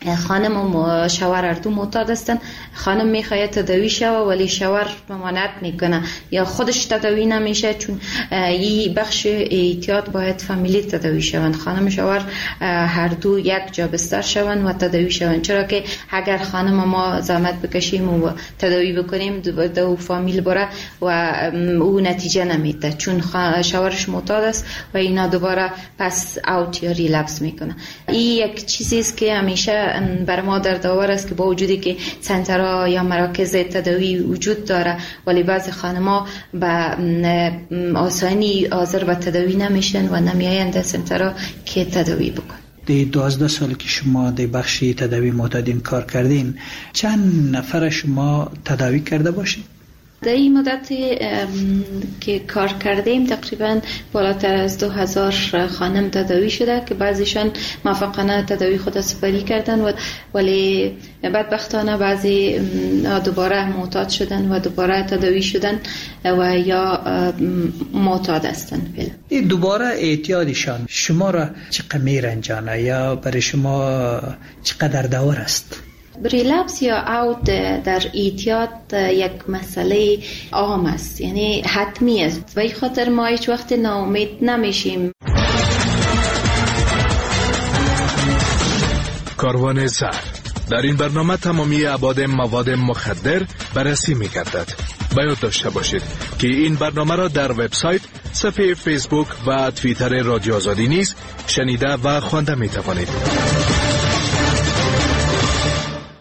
[SPEAKER 24] خانم و شوهر هر دو معتاد هستن، خانم میخواد تداوی شود ولی شوهر ممانعت میکنه یا خودش تداوی نمیشه، چون این بخش اعتیاد باید فامیلی تداوی شوند. خانم شوهر هر دو یک جا بستر شوند و تداوی شوند، چرا که اگر خانم ما زحمت بکشیم و تداوی بکنیم دو فامیل بره و او نتیجه نمیده، چون شوهرش معتاد است و اینا دوباره پس اوت یا ریلپس میکنه. این یک چیزی است که همیشه بر ما در داور است که با وجودی که سنترها یا مراکز تداوی وجود داره ولی بعضی خانم‌ها به آسانی حاضر به تداوی نمیشن و نمیایند در سنترها که تداوی بکن.
[SPEAKER 10] دی دوازده سال که شما در بخش تداوی معتادین کار کردین، چند نفر شما تداوی کرده باشین؟
[SPEAKER 24] در این مدت که کار کردیم تقریبا بالاتر از دو هزار خانم تداوی شده که بعضیشان موفقانه تداوی خود سپری کردن و ولی بدبختانه بعضی دوباره معتاد شدن و دوباره تداوی شدن و یا معتاد هستند.
[SPEAKER 10] این دوباره اعتیادشان شما را چقدر میرنجانه یا برای شما چقدر دور است؟
[SPEAKER 24] ریلپس یا اوت در ایتیاد یک مسئله عام است، یعنی حتمی است و این خاطر ما هیچ وقت ناامید نمیشیم.
[SPEAKER 11] کاروان زهر در این برنامه تمامی ابعاد مواد مخدر بررسی می‌گردد. باید داشته باشید که این برنامه را در وبسایت، صفحه فیسبوک و توییتر رادیو آزادی نیز شنیده و خوانده می‌توانید.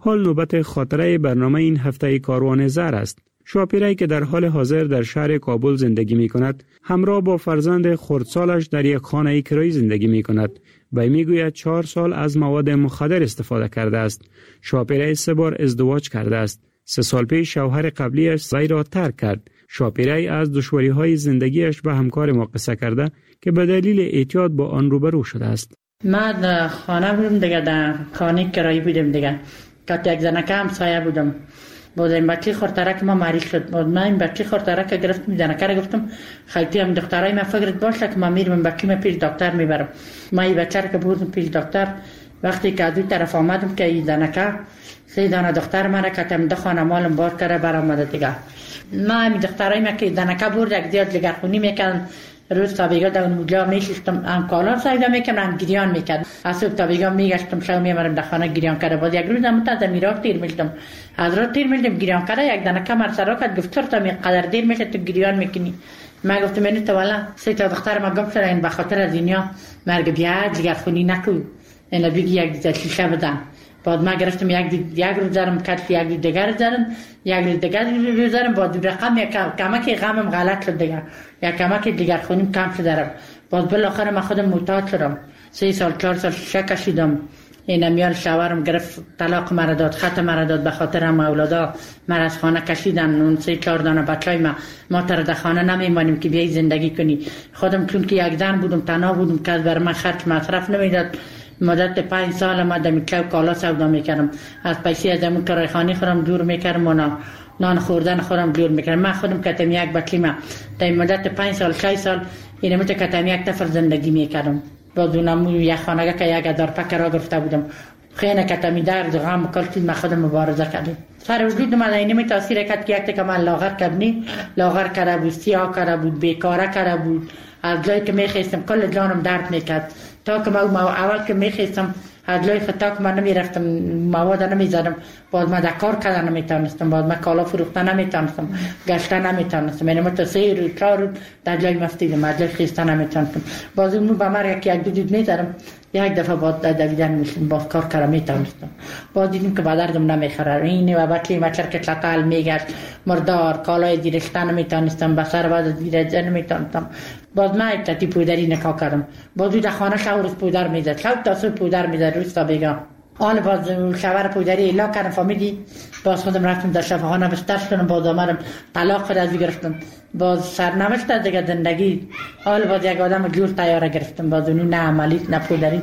[SPEAKER 5] حال نوبت خاطره برنامه این هفته کاروان زر است. شاپیرایی که در حال حاضر در شهر کابل زندگی می کند، همراه با فرزند خردسالش در یک خانه کرایی زندگی می کند. و می گوید چهار سال از مواد مخدر استفاده کرده است. شاپیرای سه بار ازدواج کرده است. سه سال پیش شوهر قبلیش وی را ترک کرد. شاپیرای از دشواری‌های زندگیش به همکار ما قصه کرده که به دلیل اعتیاد با آن روبرو شده است.
[SPEAKER 25] ما در خانه بودم دیگه، در خانه کرایی بودم دیگه. که یک زنکه همسایه بودم. بعد این بچه خورترک ما معرف شد. بعد من این بچه خورترک گرفتم، زنکه را گفتم خیلی هم دخترای ما فکرت باشه که ما میرم بچه ما پیش دکتر میبرم. ما این بچه را که بردم پیش دکتر، وقتی که از اون طرف آمدم که این زنکه سه دانه دختر مرا کتم دو خانه مالم بار کرده برآمده دیگه. ما این دخترای ما که زنکه برد یک زیاد لگرخونی میکردن. روز تا بیگا در اونجا میشستم، هم کالا سایده میکردم، هم گریان میکردم. از صبح تا بیگا میگشتم، شب میامدم در خانه گریان کرده. بعد یک روز هم تا میراب تیر میشدم، از راه تیر میشدم گریان کرده. یک دانه کمر سرا کرد، گفت تو می قدر دیر میشه تو گریان میکنی. من گفتم اینو تو والا سه تا دختر ما گم شده، این به خاطر از اینیا مرگ بیا دیگر خونی نکو، اینا بگی یک شیشه بدن. بعد ما گرفتم یک یک روز زدم کتف، یک روز دیگر زدم، یک روز دیگر روز زدم. بعد رقم یک کمکی غمم غلط شد دیگر، یک کمکی دیگر خونیم کم شدم. بعد بالاخره ما خودم معتاد شدم. سه سال چهار سال شیشه کشیدم. این میال شوهرم گرفت طلاق مرا داد، خط مرا داد، به خاطر هم اولادا مرا از خانه کشیدن. اون سه چهار دانه بچهای ما ما تر در خانه نمیمانیم که بیای زندگی کنی. خودم چون که یک زن بودم، تنها بودم، کس بر من خرج مصرف نمیداد. مدت پنج سال ما دمی کلاو کالا سودا میکردم، از پیسه از همون کرای خانه خودم دور میکردم و نان خوردن خودم دور میکردم. من خودم کتم یک بچه ما در مدت پنج سال شش سال این مت کتم یک طفل زندگی میکردم. با دونم یک خانه که یک ادار پک را گرفته بودم، خیلی کتمی درد غم کل چیز ما خودم مبارزه کردم. سر وجود من اینمی تاثیر کرد که یک تک من لاغر کردنی، لاغر کرده بود، سیاه کرده بود، بیکاره کرده بود. از جایی که میخواستم کل جانم درد میکرد. تا که ما اول که میخواستم از جای خطا که من نمیرفتم، مواد نمیزدم، بعد من در کار کردن نمیتونستم، بعد من کالا فروختن نمیتونستم، گشتن نمیتونستم. یعنی من تا سه روز چهار روز در جای مفتیدم، از جای خیستن نمیتونستم. باز اون به مرگ که یک دو دید میزدم، یک دفعه بعد در دویدن میشدم، باز کار کردن میتونستم. بعد دیدیم که به دردم نمیخوره. این و بچه مچر که چطل میگشت، مردار، کالای دیرشتن نمیتونستم، بسر بعد دیرشتن نمیتونستم. باز من ابتدی پودری نکاح کردم. باز در خانه شاور پودر میزد، شب تا صبح پودر میزد روز تا بیگا. آن باز شاور پودری ایلا کردم فهمیدی. باز خودم رفتم در شفاخانه بستر شدم، باز آمدم طلاق خود از گرفتم. باز سرنوشت از دیگه زندگی. حال باز یک آدم جور تیاره گرفتم، باز اونو نه عملی نه پودری.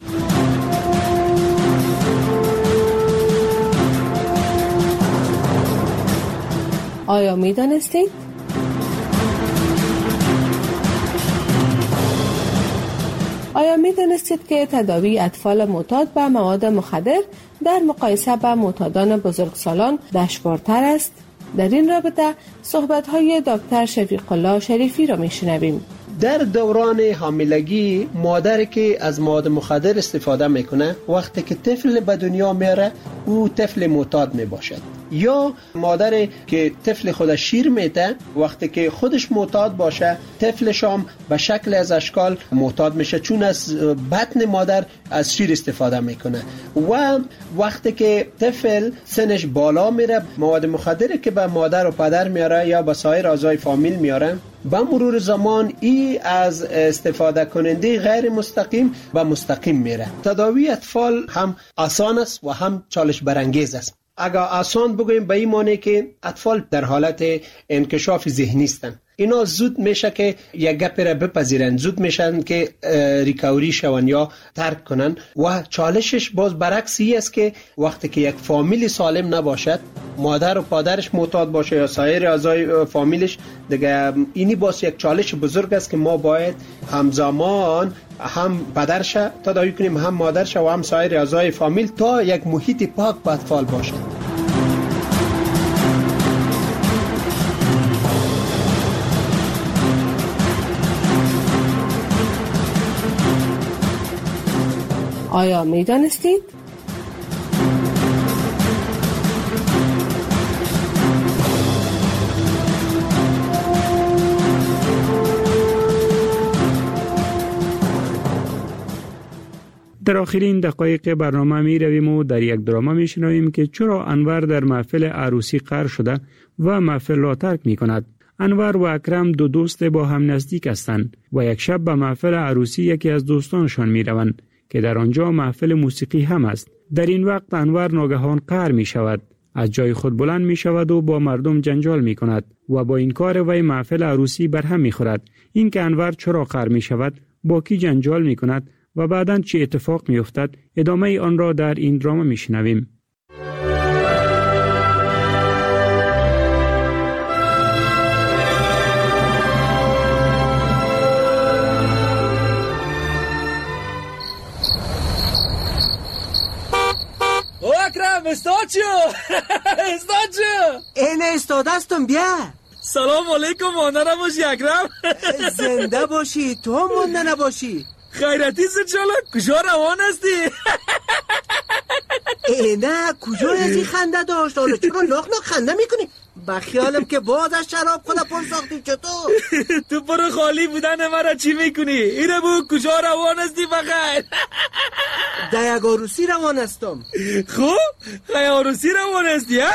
[SPEAKER 3] آیا میدانستید؟ آیا می دانستید که تداوی اطفال معتاد به مواد مخدر در مقایسه با معتادان بزرگسالان دشوارتر است؟ در این رابطه صحبت‌های دکتر شفیق الله شریفی را می‌شنویم.
[SPEAKER 12] در دوران حاملگی مادری که از مواد مخدر استفاده میکنه، وقتی که طفل به دنیا میاره او طفل معتاد میباشد. یا مادری که طفل خودش شیر میده، وقتی که خودش معتاد باشه طفلش هم به شکل از اشکال معتاد میشه، چون از بطن مادر از شیر استفاده میکنه. و وقتی که طفل سنش بالا میره، مواد مخدری که به مادر و پدر میاره یا به سایر اعضای فامیل میاره، با مرور زمان ای از استفاده کننده غیر مستقیم و مستقیم میره. تداوی اطفال هم آسان است و هم چالش برانگیز است. اگر آسان بگویم به این معنی که اطفال در حالت انکشاف ذهنی هستند، اینا زود میشه که یک گپ را بپذیرن، زود میشن که ریکاوری شون یا ترک کنن. و چالشش باز برعکس این است که وقتی که یک فامیل سالم نباشد، مادر و پدرش معتاد باشه یا سایر اعضای فامیلش، دیگه اینی باز یک چالش بزرگ است که ما باید همزمان هم پدرش تداوی کنیم، هم مادرش و هم سایر اعضای فامیل، تا یک محیط پاک به اطفال باشه.
[SPEAKER 3] آیا می دانستید؟
[SPEAKER 5] در آخرین دقایق برنامه می رویم و در یک درامه می شنویم که چرا انور در محفل عروسی غرق شده و محفل را ترک می کند. انور و اکرم دو دوست با هم نزدیک هستند و یک شب به محفل عروسی یکی از دوستانشان می روند که در آنجا محفل موسیقی هم است. در این وقت انور ناگهان قهر می شود. از جای خود بلند می شود و با مردم جنجال می کند و با این کار وی محفل عروسی برهم می خورد. این که انور چرا قهر می شود، با کی جنجال می کند و بعداً چه اتفاق می افتد، ادامه آن را در این درامه می شنویم.
[SPEAKER 26] او اکرم استاد شو استاد شو
[SPEAKER 27] اینه استاد هستم، بیا.
[SPEAKER 26] سلام علیکم، مانده نباشی اکرم.
[SPEAKER 27] زنده باشی، تو هم مانده نباشی.
[SPEAKER 26] خیرتی سرچالا کجا روان هستی؟
[SPEAKER 27] اینه کجا ازی خنده داشت؟ حالا چرا لاخ لاخ خنده میکنی؟ بخیالم که باز از شراب خدا پر ساختی. چطور؟
[SPEAKER 26] تو پر خالی بودن مرا چی میکنی؟ اینه بو کجا روان هستی بخیر؟
[SPEAKER 27] در یک عروسی روان هستم.
[SPEAKER 26] خوب؟ خیلی عروسی روان هستی ها؟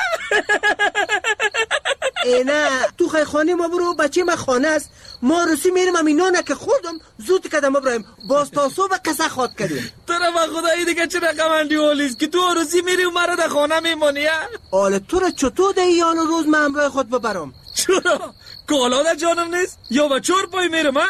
[SPEAKER 27] اینه تو خیلی خانه ما برو، بچه ما خانه است، ما عروسی میریم همینانه که خوردم زود کدم برایم باز تا صبح قصه خواد کردیم.
[SPEAKER 26] تو را با خدایی دیگه چه رقمندی اولیست که تو عروسی میری و مرا در خانه میمانی؟
[SPEAKER 27] آله تو را چطور ده ایان روز من همراه خود ببرم؟
[SPEAKER 26] چرا؟ کالا در جانم نیست؟ یا با چهار پای میرم ها؟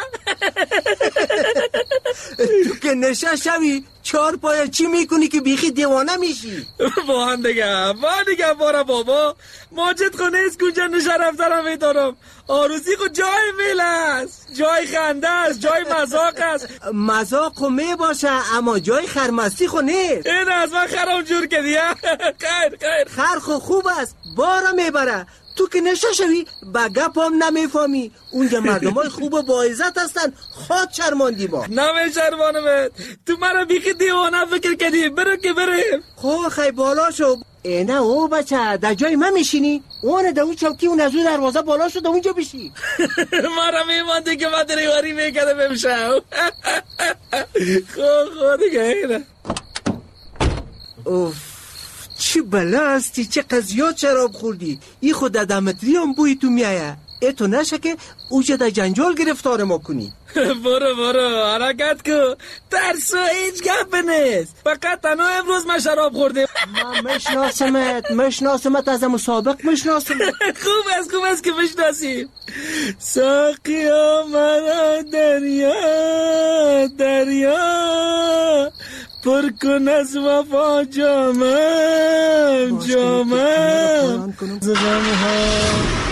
[SPEAKER 27] تو که نشه شوی چهار پای چی میکنی که بیخی دیوانه میشی؟
[SPEAKER 26] با هم دیگه با دیگه بارا بابا ماجد خونه است کنجا نشه رفترم میدارم. آروزی خود جای میل است، جای خنده است، جای مزاق است.
[SPEAKER 27] مزاق خو می باشه اما جای خرمستی خو نیست.
[SPEAKER 26] این از من خرم جور کردی ها؟ خیر خیر
[SPEAKER 27] خر خو خوب است، بارا میبره. تو که نشه شوی با گپ هم نمیفهمی. اونجا مردم های خوب و با عزت هستن، خود شرماندی با.
[SPEAKER 26] نمی شرمانم، تو مرا بیخی دیوانه فکر کردی. برو که بریم.
[SPEAKER 27] خو خیلی بالا شو. اینه او بچه در جای من میشینی، اونه در اون چوکی اون از اون دروازه بالا شو در اونجا بشی.
[SPEAKER 26] مرا میمانده که من دریواری میکرده بمشم. خو خو دیگه اینه.
[SPEAKER 27] اوف چی بلا هستی، چه قضیات شراب خوردی. ای خود در دمتری هم بوی تو میایه. ای تو نشه که اوجه در جنجال گرفتار ما کنی.
[SPEAKER 26] برو برو حرکت کو، ترسو هیچ گپ نیست. فقط تنها امروز من شراب خوردم.
[SPEAKER 27] من مشناسمت مشناسمت از مسابق مشناسمت.
[SPEAKER 26] خوب است خوب است که مشناسیم. ساقیا مرا دریا دریا پر کن از وفا جامم جامم زغم ها.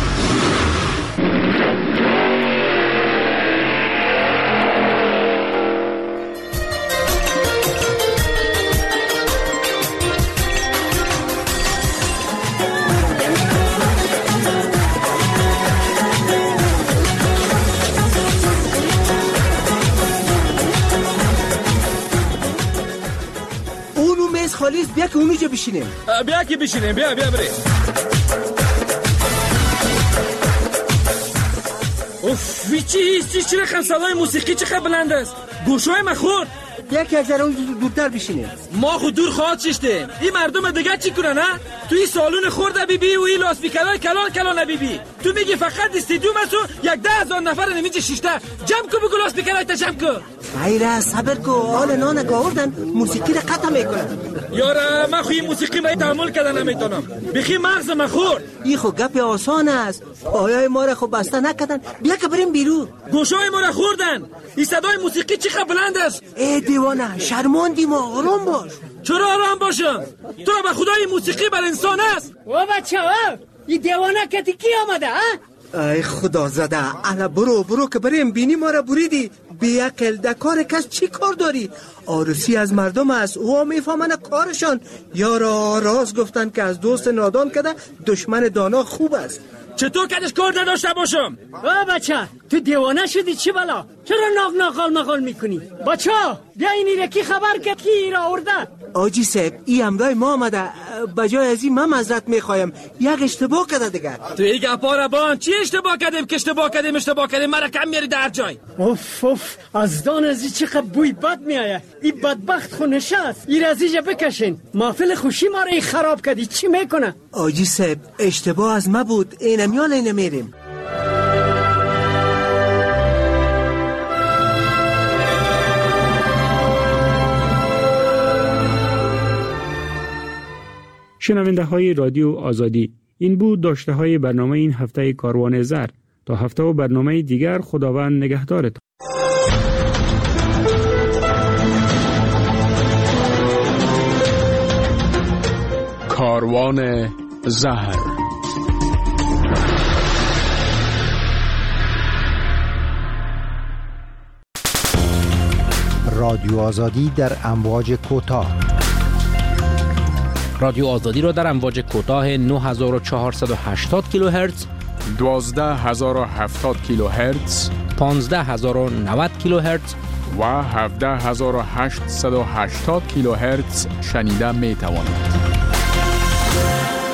[SPEAKER 27] خالیست، بیا که اونجا بشینیم.
[SPEAKER 26] بیا که بشینیم، بیا بیا بریم. اوف ویچی چی چی رقم صدای موسیقی چقدر بلند است. گوشای من خورد.
[SPEAKER 27] بیا که از اون دورتر بشینیم.
[SPEAKER 26] ما خود دور خواهد ششته. این مردم دیگه چی کنن ها؟ توی سالون خورده بی بی و این لاسپیکرهای کلان کلان بی بی. تو میگی فقط استیدیوم است و یک ده هزار نفر نمیشه ششته. جمع کو بگو لاسپیکرهای تا جمع کو.
[SPEAKER 27] خیره صبر کو، آل نان گاوردن موسیقی را قطع میکنن.
[SPEAKER 26] یارا من خوی موسیقی را تحمل کردن نمیتونم. بخی مغز من خورد.
[SPEAKER 27] این خو گپ آسان است. پایای ما را خو بسته نکردن. بیا که بریم بیرون.
[SPEAKER 26] گوشای ما را خوردن. این صدای موسیقی چقدر بلند است.
[SPEAKER 27] ای دیوانه شرماندی ما، آرام باش.
[SPEAKER 26] چرا آرام باشم؟ تو به خدای موسیقی بر انسان است. و بچه ها این دیوانه کتی کی آمده ها؟
[SPEAKER 27] ای خدا زده، الا برو برو که بریم بینی ما را بریدی. بیعقل در کار کس چی کار داری؟ عروسی از مردم است، او هم میفهمن کارشان. یارا راست گفتن که از دوست نادان کده دشمن دانا خوب است.
[SPEAKER 26] چطور کدش کار نداشته باشم؟ آه بچه تو دیوانه شدی چی بلا؟ چرا ناغ ناغال مغال میکنی؟ بچه بیا اینی را کی خبر که کی را ارده؟
[SPEAKER 27] آجی صاحب ای امرای ما آمده، بجای از این من معذرت میخوایم، یک اشتباه کرده دیگر.
[SPEAKER 26] تو این گپا را بان چی اشتباه کردیم که اشتباه کردیم اشتباه کردیم مرا کم میاری در جای.
[SPEAKER 13] اوف اوف از دان از این چقدر بوی بد میآید. این بدبخت خو نشست، این از اینجا بکشین. محفل خوشی ما را این خراب کردی، چی میکنه؟
[SPEAKER 27] آجی صاحب اشتباه از ما بود، اینم یا اینم میریم.
[SPEAKER 5] شنونده های رادیو آزادی، این بود داشته های برنامه این هفته کاروان زر. تا هفته و برنامه دیگر خداوند نگهدارتان.
[SPEAKER 8] کاروان زهر.
[SPEAKER 14] رادیو آزادی در امواج کوتاه.
[SPEAKER 16] رادیو آزادی را در امواج کوتاه نه هزار و چهارصد و هشتاد کیلوهرتز،
[SPEAKER 8] دوازده هزار و هفتاد کیلوهرتز،
[SPEAKER 16] پانزده هزار و نود کیلوهرتز
[SPEAKER 8] و هفده هزار و هشتصد و هشتاد کیلوهرتز شنیده می توانید.